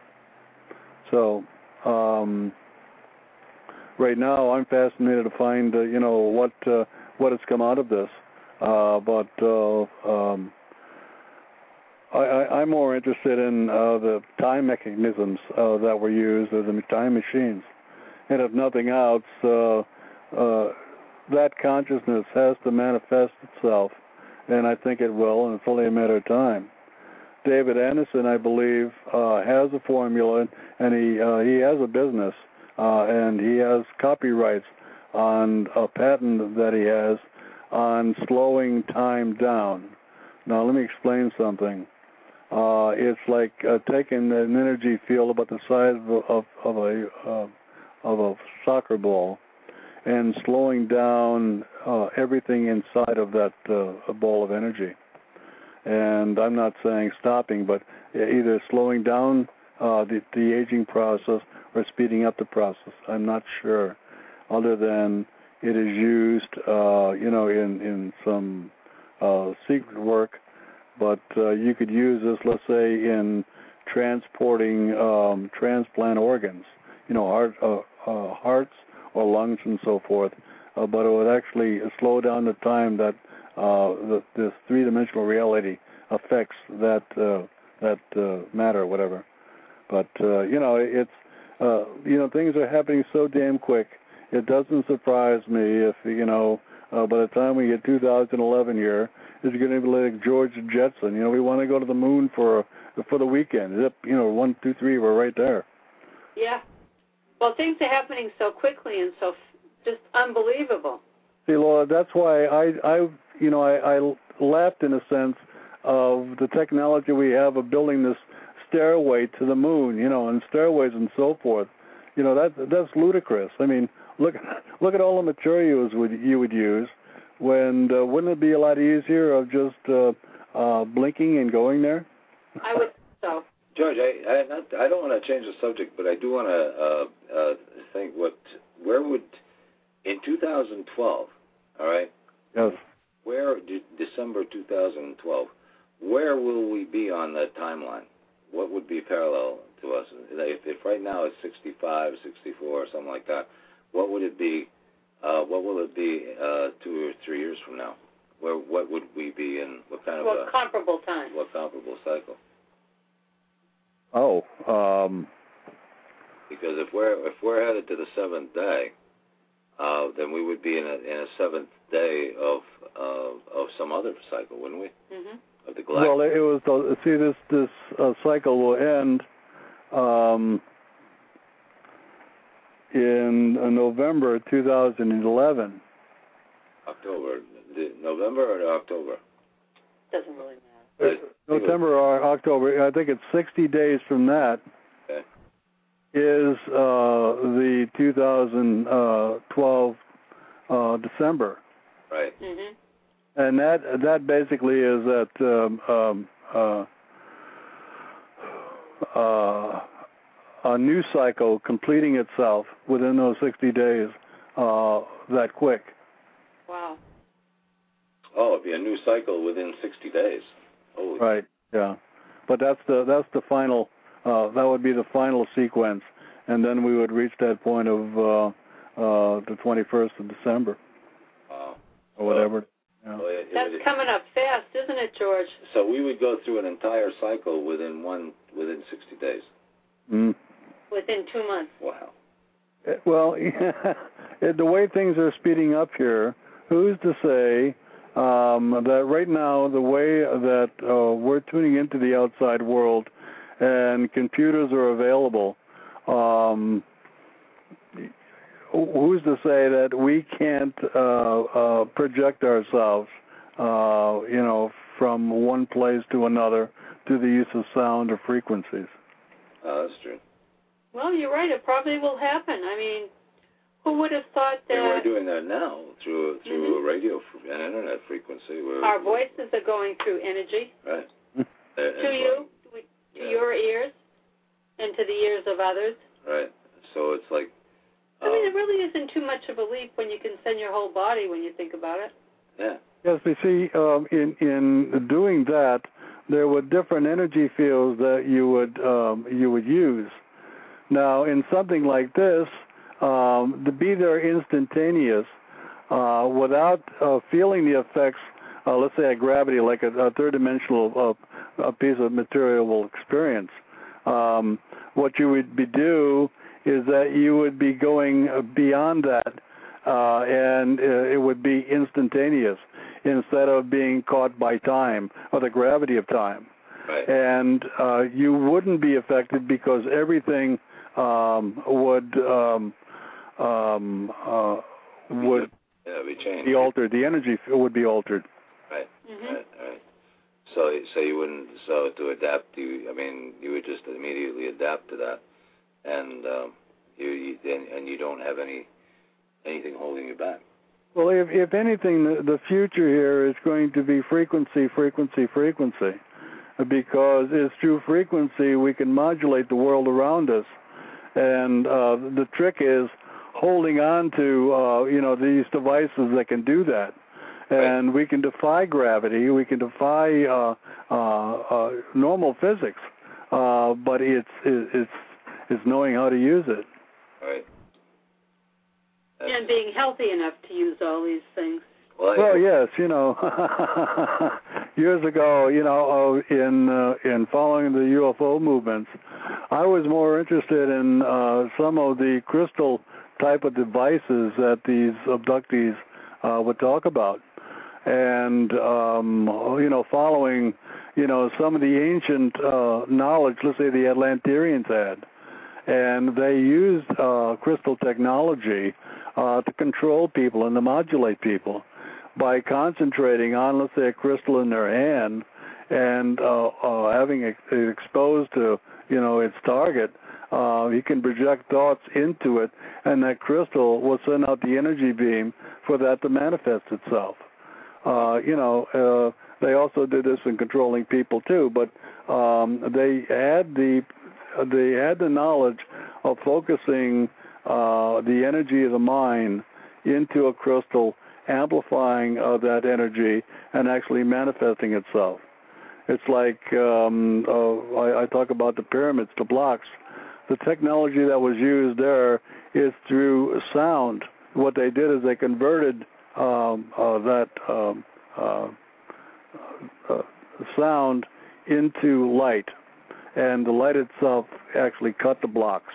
So um, right now I'm fascinated to find, uh, you know, what uh, what has come out of this. Uh, but uh, um, I, I, I'm more interested in uh, the time mechanisms uh, that were used, or the time machines. And if nothing else, uh, uh, that consciousness has to manifest itself, and I think it will, and it's only a matter of time. David Anderson, I believe, uh, has a formula, and he uh, he has a business, uh, and he has copyrights on a patent that he has on slowing time down. Now, let me explain something. Uh, it's like uh, taking an energy field about the size of, of, of a uh, of a soccer ball and slowing down uh, everything inside of that uh, ball of energy. And I'm not saying stopping, but either slowing down uh, the, the aging process or speeding up the process. I'm not sure, other than it is used, uh, you know, in in some uh, secret work. But uh, you could use this, let's say, in transporting um, transplant organs. you know, heart, uh, uh, hearts or lungs and so forth, uh, but it would actually slow down the time that uh, the, this three-dimensional reality affects that uh, that uh, matter, whatever. But uh, you know, it's uh, you know, things are happening so damn quick. It doesn't surprise me if you know uh, by the time we get two thousand eleven here, it's going to be like George Jetson. You know, we want to go to the moon for for the weekend. Zip, you know, one, two, three, we're right there. Yeah. Well, things are happening so quickly and so just unbelievable. See, Laura, that's why I, I you know, I, I laughed in a sense of the technology we have of building this stairway to the moon, you know, and stairways and so forth. You know, that that's ludicrous. I mean, look look at all the materials would you would use. When uh, wouldn't it be a lot easier of just uh, uh, blinking and going there? I would so. George, I I, not, I don't want to change the subject, but I do want to uh, uh, think what where would in two thousand twelve, all right? Yes. Where de- December two thousand twelve? Where will we be on that timeline? What would be parallel to us? If, if right now it's sixty-five, sixty-four, or something like that, what would it be? Uh, what will it be uh, two or three years from now? Where what would we be in? What kind well, of a comparable time? What comparable cycle? Oh, um, because if we're if we're headed to the seventh day, uh, then we would be in a in a seventh day of uh, of some other cycle, wouldn't we? Mm-hmm. Of the galactic. well, it was the, see this this uh, cycle will end um, in uh, November two thousand eleven. October, November or October? Doesn't really matter. Uh, November or October. I think it's sixty days from that. Okay. Is uh, the two thousand twelve uh, December. Right. Mm-hmm. And that that basically is that um, um, uh, uh, a new cycle completing itself within those sixty days uh, that quick. Wow. Oh, it'd be a new cycle within sixty days. Holy. Right. Yeah. But that's the that's the final. Uh, that would be the final sequence, and then we would reach that point of uh, uh, the twenty-first of December. Wow. Or whatever. Yeah. Well, it, That's it, coming up fast, isn't it, George? So we would go through an entire cycle within one within sixty days. Mm. Within two months. Wow. Well, yeah, the way things are speeding up here, who's to say um, that right now the way that uh, we're tuning into the outside world and computers are available, um, who's to say that we can't uh, uh, project ourselves, uh, you know, from one place to another through the use of sound or frequencies? Oh, that's true. Well, you're right. It probably will happen. I mean, who would have thought that? And we're doing that now through through Mm-hmm. a radio and internet frequency. We're, Our voices are going through energy. Right. to and, you, to yeah. your ears, and to the ears of others. Right. So it's like. Um, I mean, it really isn't too much of a leap when you can send your whole body when you think about it. Yeah. Yes, you see, um, in in doing that, there were different energy fields that you would um, you would use. Now, in something like this, um, to be there instantaneous, uh, without uh, feeling the effects, uh, let's say, of gravity, like a, a third-dimensional uh, a piece of material experience, um, what you would be do is that you would be going beyond that, uh, and uh, it would be instantaneous instead of being caught by time or the gravity of time. Right. And uh, you wouldn't be affected because everything um, would um, um, uh, would yeah, be changed. be altered. The energy would be altered. Right. Mm-hmm. Right. Right. So, so you wouldn't. So to adapt, you. I mean, you would just immediately adapt to that, and um, you, you and, and you don't have any anything holding you back. Well, if, if anything, the, the future here is going to be frequency, frequency, frequency, because it's through frequency we can modulate the world around us. And uh, the trick is holding on to, uh, you know, these devices that can do that. And right. we can defy gravity, we can defy uh, uh, uh, normal physics, uh, but it's, it's, it's knowing how to use it. Right. That's, and being healthy enough to use all these things. Well, well yes, you know, years ago, you know, uh, in uh, in following the U F O movements, I was more interested in uh, some of the crystal type of devices that these abductees uh, would talk about, and um, you know, following, you know, some of the ancient uh, knowledge, let's say the Atlanteans had, and they used uh, crystal technology uh, to control people and to modulate people by concentrating on, let's say, a crystal in their hand and uh, uh, having it exposed to, you know, its target. Uh, you can project thoughts into it, and that crystal will send out the energy beam for that to manifest itself. Uh, you know, uh, they also did this in controlling people too, but um, they had the they had the knowledge of focusing uh, the energy of the mind into a crystal, amplifying uh, that energy and actually manifesting itself. It's like um, uh, I, I talk about the pyramids, the blocks. The technology that was used there is through sound. What they did is they converted um, uh, that um, uh, uh, sound into light, and the light itself actually cut the blocks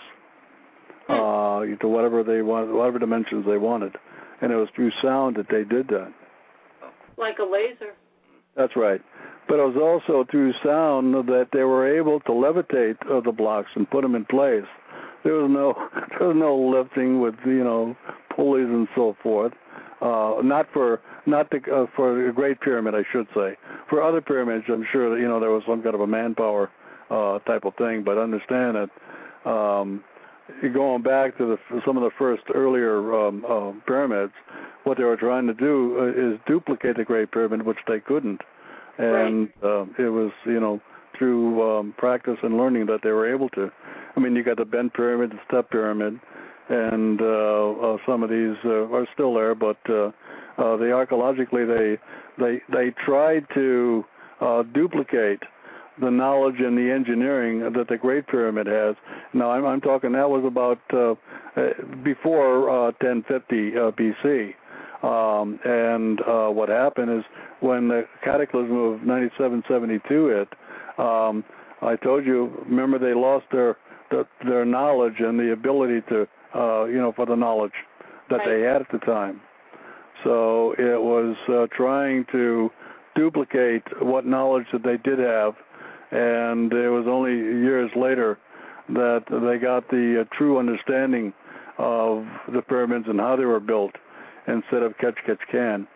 uh, to whatever they wanted, whatever dimensions they wanted. And it was through sound that they did that. Like a laser. That's right. But it was also through sound that they were able to levitate uh, the blocks and put them in place. There was no, there was no lifting with, you know, pulleys and so forth. Uh, not for not the, uh, for the Great Pyramid, I should say. For other pyramids, I'm sure that, you know, there was some kind of a manpower uh, type of thing. But understand that um, going back to the, some of the first earlier um, uh, pyramids, what they were trying to do uh, is duplicate the Great Pyramid, which they couldn't. And right. uh, it was, you know, through um, practice and learning that they were able to. I mean, you got the Bent Pyramid, the Step Pyramid, and uh, uh, some of these uh, are still there, but uh, uh, they archaeologically they they they tried to uh, duplicate the knowledge and the engineering that the Great Pyramid has. Now, I'm, I'm talking that was about uh, before uh, ten fifty uh, B C. Um, and uh, what happened is when the cataclysm of ninety-seven seventy-two hit, um, I told you, remember they lost their their, their knowledge and the ability to, uh, you know, for the knowledge that right. they had at the time. So it was uh, trying to duplicate what knowledge that they did have, and it was only years later that they got the uh, true understanding of the pyramids and how they were built, instead of catch, catch, can.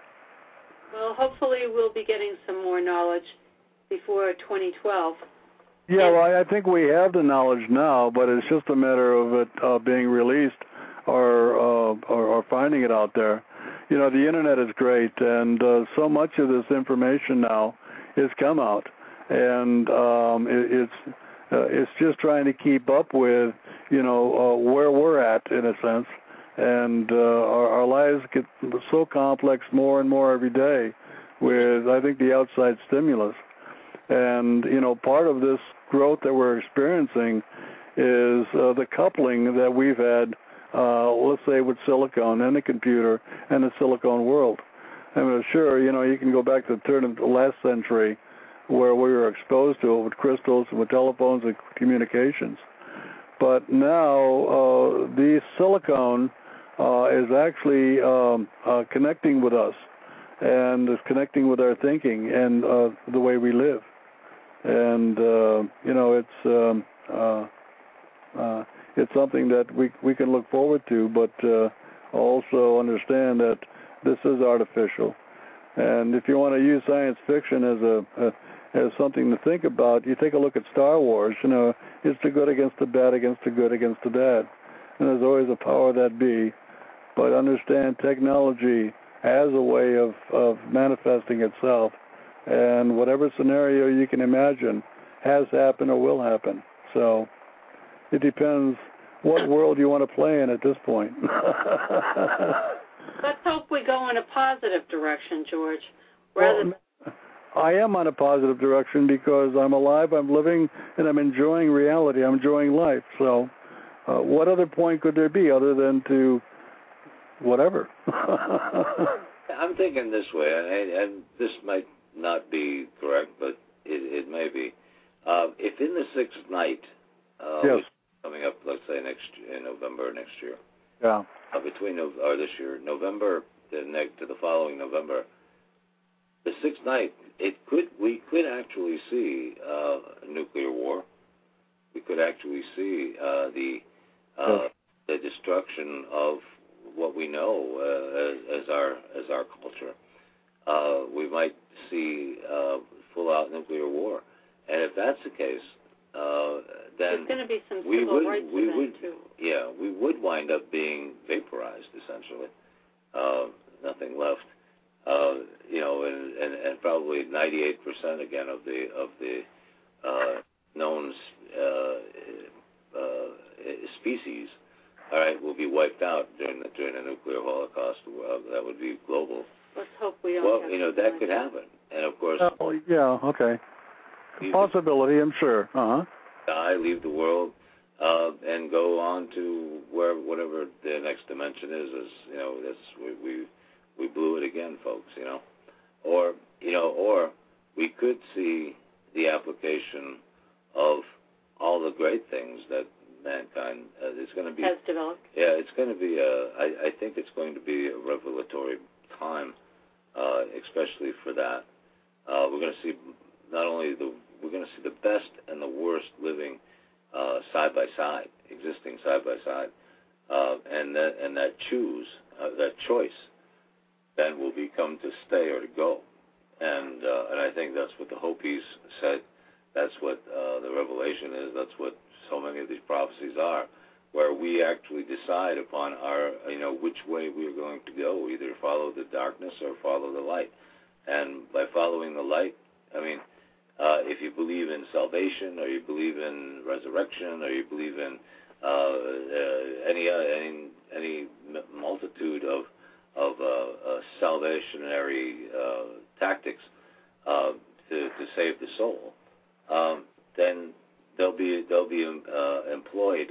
Well, hopefully we'll be getting some more knowledge before twenty twelve. Yeah, well, I think we have the knowledge now, but it's just a matter of it uh, being released or, uh, or or finding it out there. You know, the Internet is great, and uh, so much of this information now has come out, and um, it, it's uh, it's just trying to keep up with, you know, uh, where we're at, in a sense. And uh, our, our lives get so complex more and more every day with, I think, the outside stimulus. And, you know, part of this growth that we're experiencing is uh, the coupling that we've had, uh, let's say, with silicon and the computer and the silicon world. I mean, sure, you know, you can go back to the turn of the last century where we were exposed to it with crystals and with telephones and communications. But now uh, the silicon Uh, is actually um, uh, connecting with us and is connecting with our thinking and uh, the way we live. And, uh, you know, it's um, uh, uh, it's something that we we can look forward to, but uh, also understand that this is artificial. And if you want to use science fiction as a, a as something to think about, you take a look at Star Wars. You know, it's the good against the bad, against the good, against the bad. And there's always a power that be. But understand technology has a way of, of manifesting itself, and whatever scenario you can imagine has happened or will happen. So it depends what world you want to play in at this point. Let's hope we go in a positive direction, George. Rather well, I am on a positive direction because I'm alive, I'm living, and I'm enjoying reality. I'm enjoying life. So uh, what other point could there be other than to whatever? I'm thinking this way, and, and this might not be correct, but it, it may be. Uh, if in the sixth night, uh, yes. which is coming up, let's say next in November next year, yeah, uh, between or this year, November to, next, to the following November, the sixth night, it could we could actually see uh, a nuclear war. We could actually see uh, the uh, yes. the destruction of what we know uh, as, as our as our culture. Uh, we might see uh, full-out nuclear war, and if that's the case, uh, then there's going to be some we civil would rights we event would too. yeah we would wind up being vaporized essentially, uh, nothing left. Uh, you know, and, and, and probably ninety-eight percent again of the of the uh, known uh, uh, species, all right, will be wiped out during the during the nuclear holocaust. Uh, that would be global. Let's hope we don't. Well, have you know, that could happen, and of course, Oh, yeah, okay. you Possibility, I'm sure. Uh huh. die, leave the world, uh, and go on to where whatever the next dimension is. Is you know, that's we. we We blew it again, folks, you know. Or, you know, or we could see the application of all the great things that mankind uh, is going to be. Has developed. Yeah, it's going to be a, I, I think it's going to be a revelatory time, uh, especially for that. Uh, we're going to see not only the, we're going to see the best and the worst living uh, side by side, existing side by side. Uh, and that, and that choose, uh, that choice, then will become to stay or to go. And uh, and I think that's what the Hopis said. That's what uh, the Revelation is. That's what so many of these prophecies are, where we actually decide upon our, you know, which way we are going to go, either follow the darkness or follow the light. And by following the light, I mean, uh, if you believe in salvation, or you believe in resurrection, or you believe in uh, uh, any, uh, any any multitude of of uh, uh, salvationary uh, tactics uh, to, to save the soul, um, then they'll be they'll be uh, employed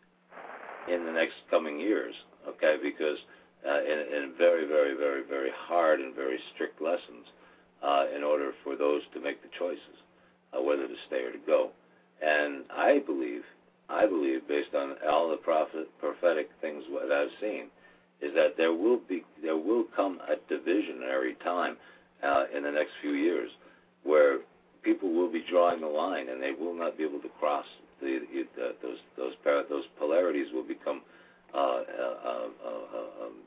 in the next coming years. Okay, because uh, in, in very very very very hard and very strict lessons, uh, in order for those to make the choices uh, whether to stay or to go. And I believe I believe based on all the prophet, prophetic things that I've seen, is that there will be there will come a divisionary time uh, in the next few years where people will be drawing the line and they will not be able to cross the, the those those those polarities will become uh, uh, uh, uh, um,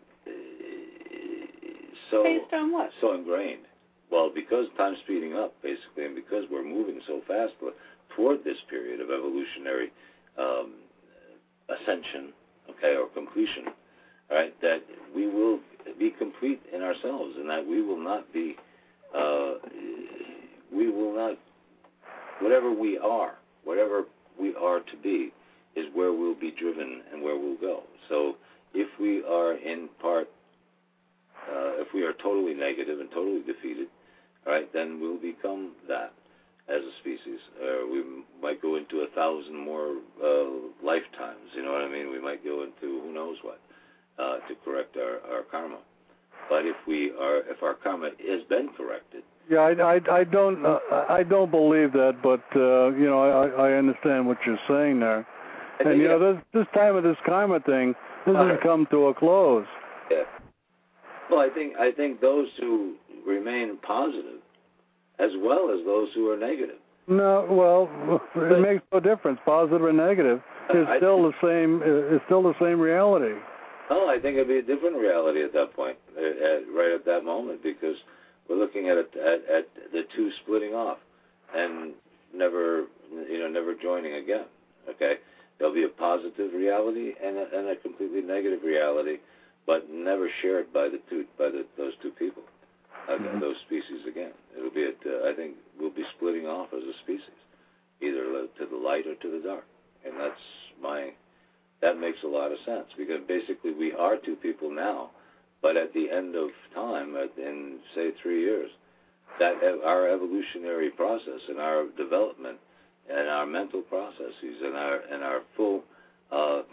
so based on what? so ingrained. Well, because time's speeding up basically, and because we're moving so fast toward this period of evolutionary um, ascension, okay, or completion. Right, that we will be complete in ourselves, and that we will not be, uh, we will not, whatever we are, whatever we are to be, is where we'll be driven and where we'll go. So if we are in part, uh, if we are totally negative and totally defeated, right, then we'll become that as a species. Uh, we might go into a thousand more uh, lifetimes, you know what I mean? We might go into who knows what. Uh, to correct our, our karma, but if we are, if our karma has been corrected, yeah, I, I, I don't, uh, I don't believe that, but uh, you know, I, I understand what you're saying there, and you know, this, this time of this karma thing, this has come to a close. Yeah. Well, I think I think those who remain positive, as well as those who are negative. No, well, it but, makes no difference, positive or negative. It's still the same. It's still the same reality. Oh, I think it'd be a different reality at that point, at, right at that moment, because we're looking at, it, at at the two splitting off and never, you know, never joining again. Okay, there'll be a positive reality and a, and a completely negative reality, but never shared by the two by the, those two people, okay, mm-hmm. those species again. It'll be, at, uh, I think, we'll be splitting off as a species, either to the light or to the dark, and that's my. That makes a lot of sense, because basically we are two people now, but at the end of time, in, say, three years, that our evolutionary process and our development and our mental processes and our and our full uh,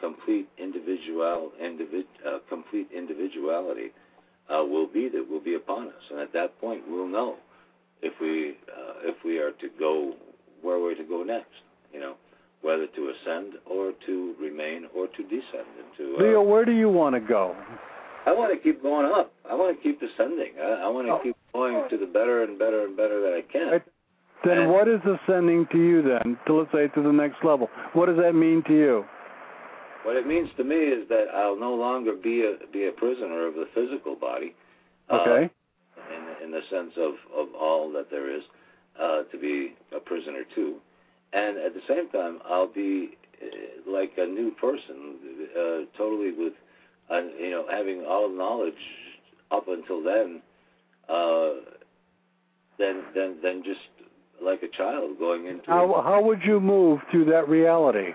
complete individual, individ, uh, complete individuality uh, will be that will be upon us, and at that point we'll know if we uh, if we are to go where we're to go next. You know, whether to ascend or to remain or to descend into. Uh, Leo, where do you want to go? I want to keep going up. I want to keep ascending. I, I want to oh. keep going to the better and better and better that I can. Right. Then and what is ascending to you then, to let's say to the next level? What does that mean to you? What it means to me is that I'll no longer be a be a prisoner of the physical body. Okay. Uh, in, in the sense of, of all that there is uh, to be a prisoner to. And at the same time, I'll be uh, like a new person, uh, totally with, uh, you know, having all knowledge up until then, uh, then, then, then just like a child going into. How how would you move to that reality?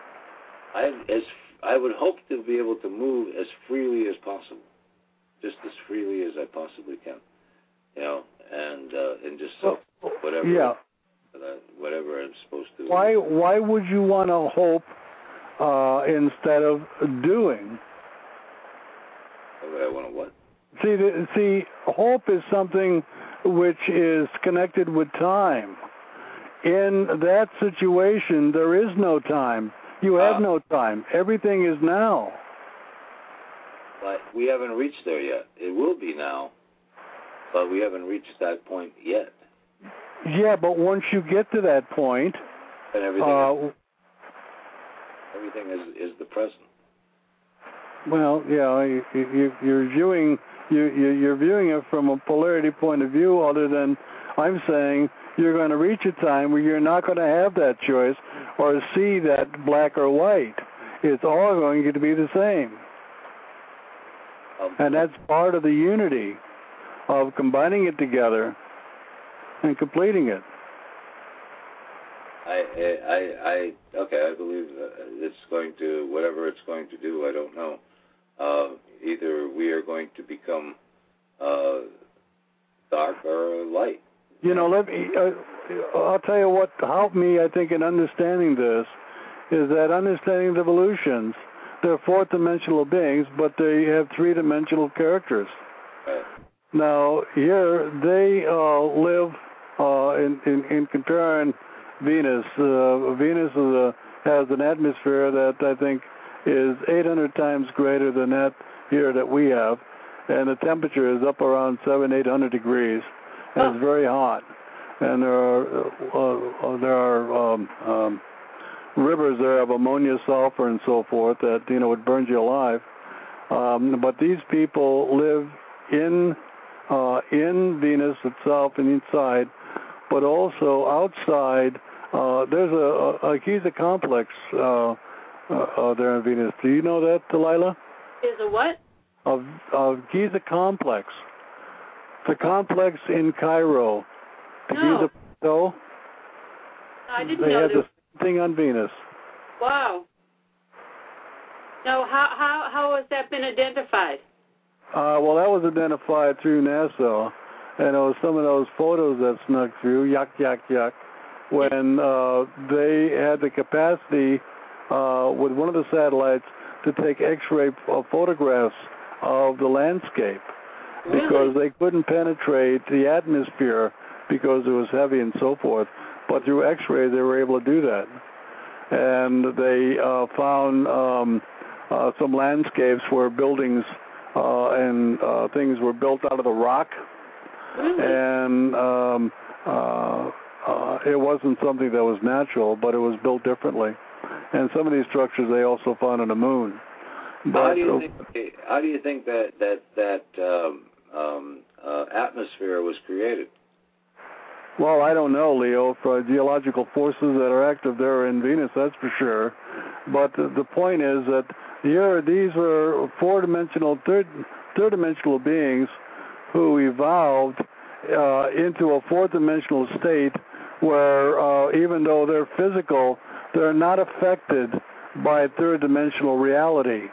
I as I would hope to be able to move as freely as possible, just as freely as I possibly can, you know, and uh, and just so whatever. Yeah. Whatever I'm supposed to. Why why would you want to hope uh, instead of doing? Why would I want to what? See, the, see, hope is something which is connected with time. In that situation, there is no time. You have uh, no time. Everything is now. But we haven't reached there yet. It will be now, but we haven't reached that point yet. Yeah, but once you get to that point, and everything, uh, is, everything is, is the present. Well, yeah, you, you, you're viewing you, you, you're viewing it from a polarity point of view. Other than I'm saying, you're going to reach a time where you're not going to have that choice or see that black or white. It's all going to be the same, um, and that's part of the unity of combining it together and completing it. I, I, I, okay, I believe it's going to, whatever it's going to do, I don't know. Uh, either we are going to become uh, dark or light. You know, let me, uh, I'll tell you what helped me, I think, in understanding this, is that understanding the evolutions, they're fourth-dimensional beings, but they have three-dimensional characters. Right. Now, here, they uh, live uh, in, in, in comparing Venus. Uh, Venus is a, has an atmosphere that I think is eight hundred times greater than that here that we have, and the temperature is up around seven, eight hundred degrees, and oh. It's very hot. And there are uh, uh, there are um, um, rivers there of ammonia, sulfur, and so forth that you know would burn you alive. Um, but these people live in uh, in Venus itself and inside, but also outside. Uh, there's a, a, a Giza complex uh, uh, uh, there in Venus. Do you know that, Delilah? Is a what? A, a Giza complex. It's a complex in Cairo. The no. Giza Plateau. I didn't they know had there. the same thing on Venus. Wow. Now, how how how has that been identified? Uh, well, that was identified through NASA, and it was some of those photos that snuck through. Yuck, yuck, yuck. When uh, they had the capacity uh, with one of the satellites to take X-ray photographs of the landscape, really? Because they couldn't penetrate the atmosphere because it was heavy and so forth. But through X-ray, they were able to do that. And they uh, found um, uh, some landscapes where buildings uh, and uh, things were built out of the rock. Really? And um, uh, uh, it wasn't something that was natural, but it was built differently. And some of these structures they also found on the moon. But, how do you think? How do you think that that that um, um, uh, atmosphere was created? Well, I don't know, Leo. For geological forces that are active there in Venus, that's for sure. But the, the point is that here these are four-dimensional, third, third-dimensional beings who evolved uh, into a fourth-dimensional state where, uh, even though they're physical, they're not affected by third-dimensional reality.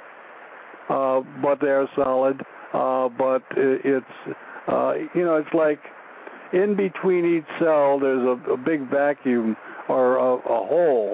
Uh, but they are solid. Uh, but it, it's, uh, you know, it's like in between each cell, there's a, a big vacuum or a, a hole,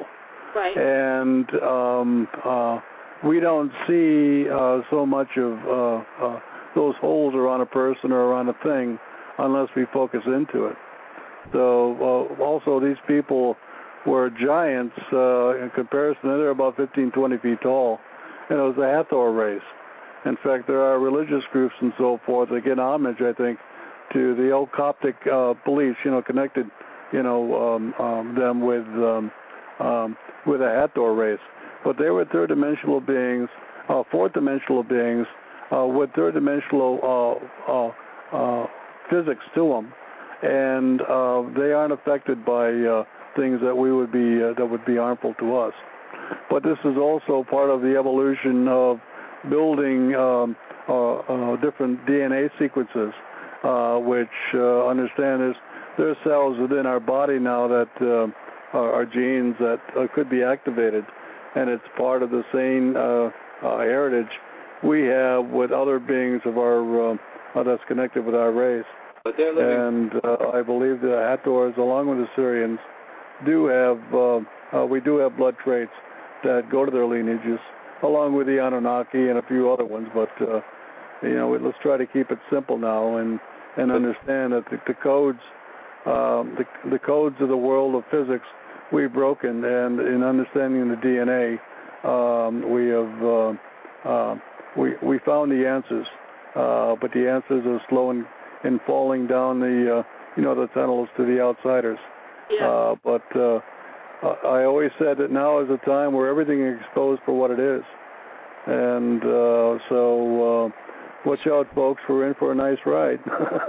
Right. And um, uh, we don't see uh, so much of uh, uh, those holes around a person or around a thing unless we focus into it. So uh, also these people were giants uh, in comparison. They're about fifteen, twenty feet tall, and it was a Hathor race. In fact, there are religious groups and so forth that get homage, I think, to the old Coptic uh, beliefs, you know, connected, you know, um, um, them with um, um, with a Hathor race. But they were third-dimensional beings, uh, fourth-dimensional beings, uh, with third-dimensional uh, uh, uh, physics to them, and uh, they aren't affected by uh, things that we would be uh, that would be harmful to us. But this is also part of the evolution of building um, uh, uh, different D N A sequences, uh, which uh, understand is there are cells within our body now that uh, are, are genes that uh, could be activated, and it's part of the same uh, uh, heritage we have with other beings of our uh, uh, that's connected with our race. But they're living. And uh, I believe the Hathors, along with the Syrians, do have uh, uh, we do have blood traits that go to their lineages, along with the Anunnaki and a few other ones. But uh, you know, let's try to keep it simple now and and understand that the, the codes, um, the the codes of the world of physics, we've broken, and in understanding the D N A, um, we have uh, uh, we we found the answers, uh, but the answers are slow in, in falling down the uh, you know the tunnels to the outsiders. Yeah. Uh, but uh, I always said that now is a time where everything is exposed for what it is. And uh, so uh, watch out, folks. We're in for a nice ride.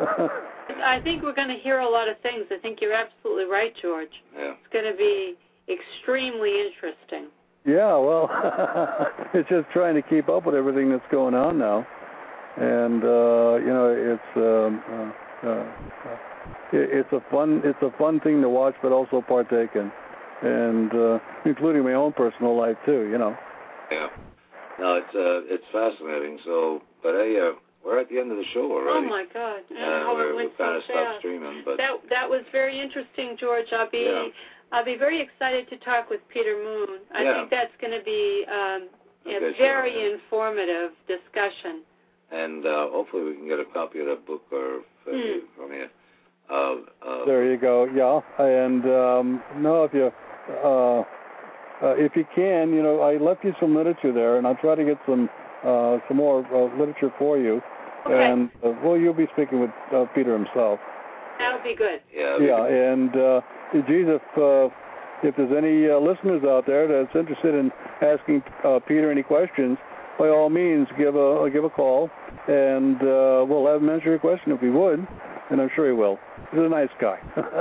I think we're going to hear a lot of things. I think you're absolutely right, George. Yeah. It's going to be extremely interesting. Yeah, well, it's just trying to keep up with everything that's going on now. And, uh, you know, it's... Um, uh, uh, It's a fun, it's a fun thing to watch, but also partake in, and uh, including my own personal life too. You know. Yeah. No, it's uh, it's fascinating. So, but hey, uh, we're at the end of the show already. Oh my God! And uh, how we're, it went we've kind so of stopped fast. streaming, but that that was very interesting, George. I'll be yeah. I'll be very excited to talk with Peter Moon. I yeah. think that's going to be um, a Okay, very sure, yeah. informative discussion. And uh, hopefully we can get a copy of that book or Hmm. from you. Uh, uh, there you go. Yeah, and um, no, if you uh, uh, if you can, you know, I left you some literature there, and I'll try to get some uh, some more uh, literature for you. Okay. And uh, well, you'll be speaking with uh, Peter himself. That'll be good. Yeah. Yeah, and uh, geez, if uh, if there's any uh, listeners out there that's interested in asking uh, Peter any questions, by all means, give a give a call, and uh, we'll have him answer your question if he would, and I'm sure he will. He's a nice guy.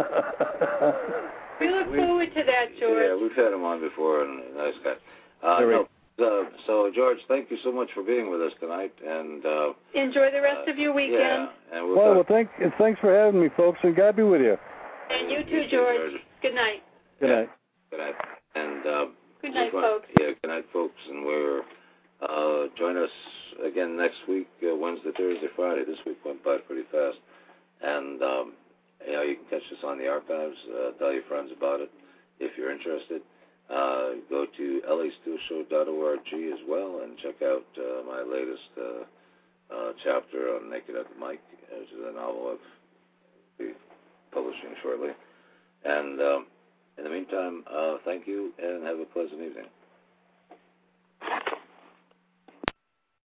We look we, forward to that, George. Yeah, we've had him on before, and a nice guy. Uh, Very no, uh, so, George, thank you so much for being with us tonight, and uh, enjoy the rest uh, of your weekend. Yeah, and we'll, well, well, talk. thank, thanks for having me, folks, and God be with you. And you You too, too, George. George. Good night. Good Yeah. night. Good night. And uh, Good night, just wanna- folks. Yeah, good night, folks. And we're uh, join us again next week, uh, Wednesday, Thursday, Friday. This week went by pretty fast. And um, you know, you can catch us on the archives. Uh, tell your friends about it if you're interested. Uh, go to l a still show dot org as well and check out uh, my latest uh, uh, chapter on Naked at the Mic, which is a novel I'll be publishing shortly. And um, in the meantime, uh, thank you and have a pleasant evening.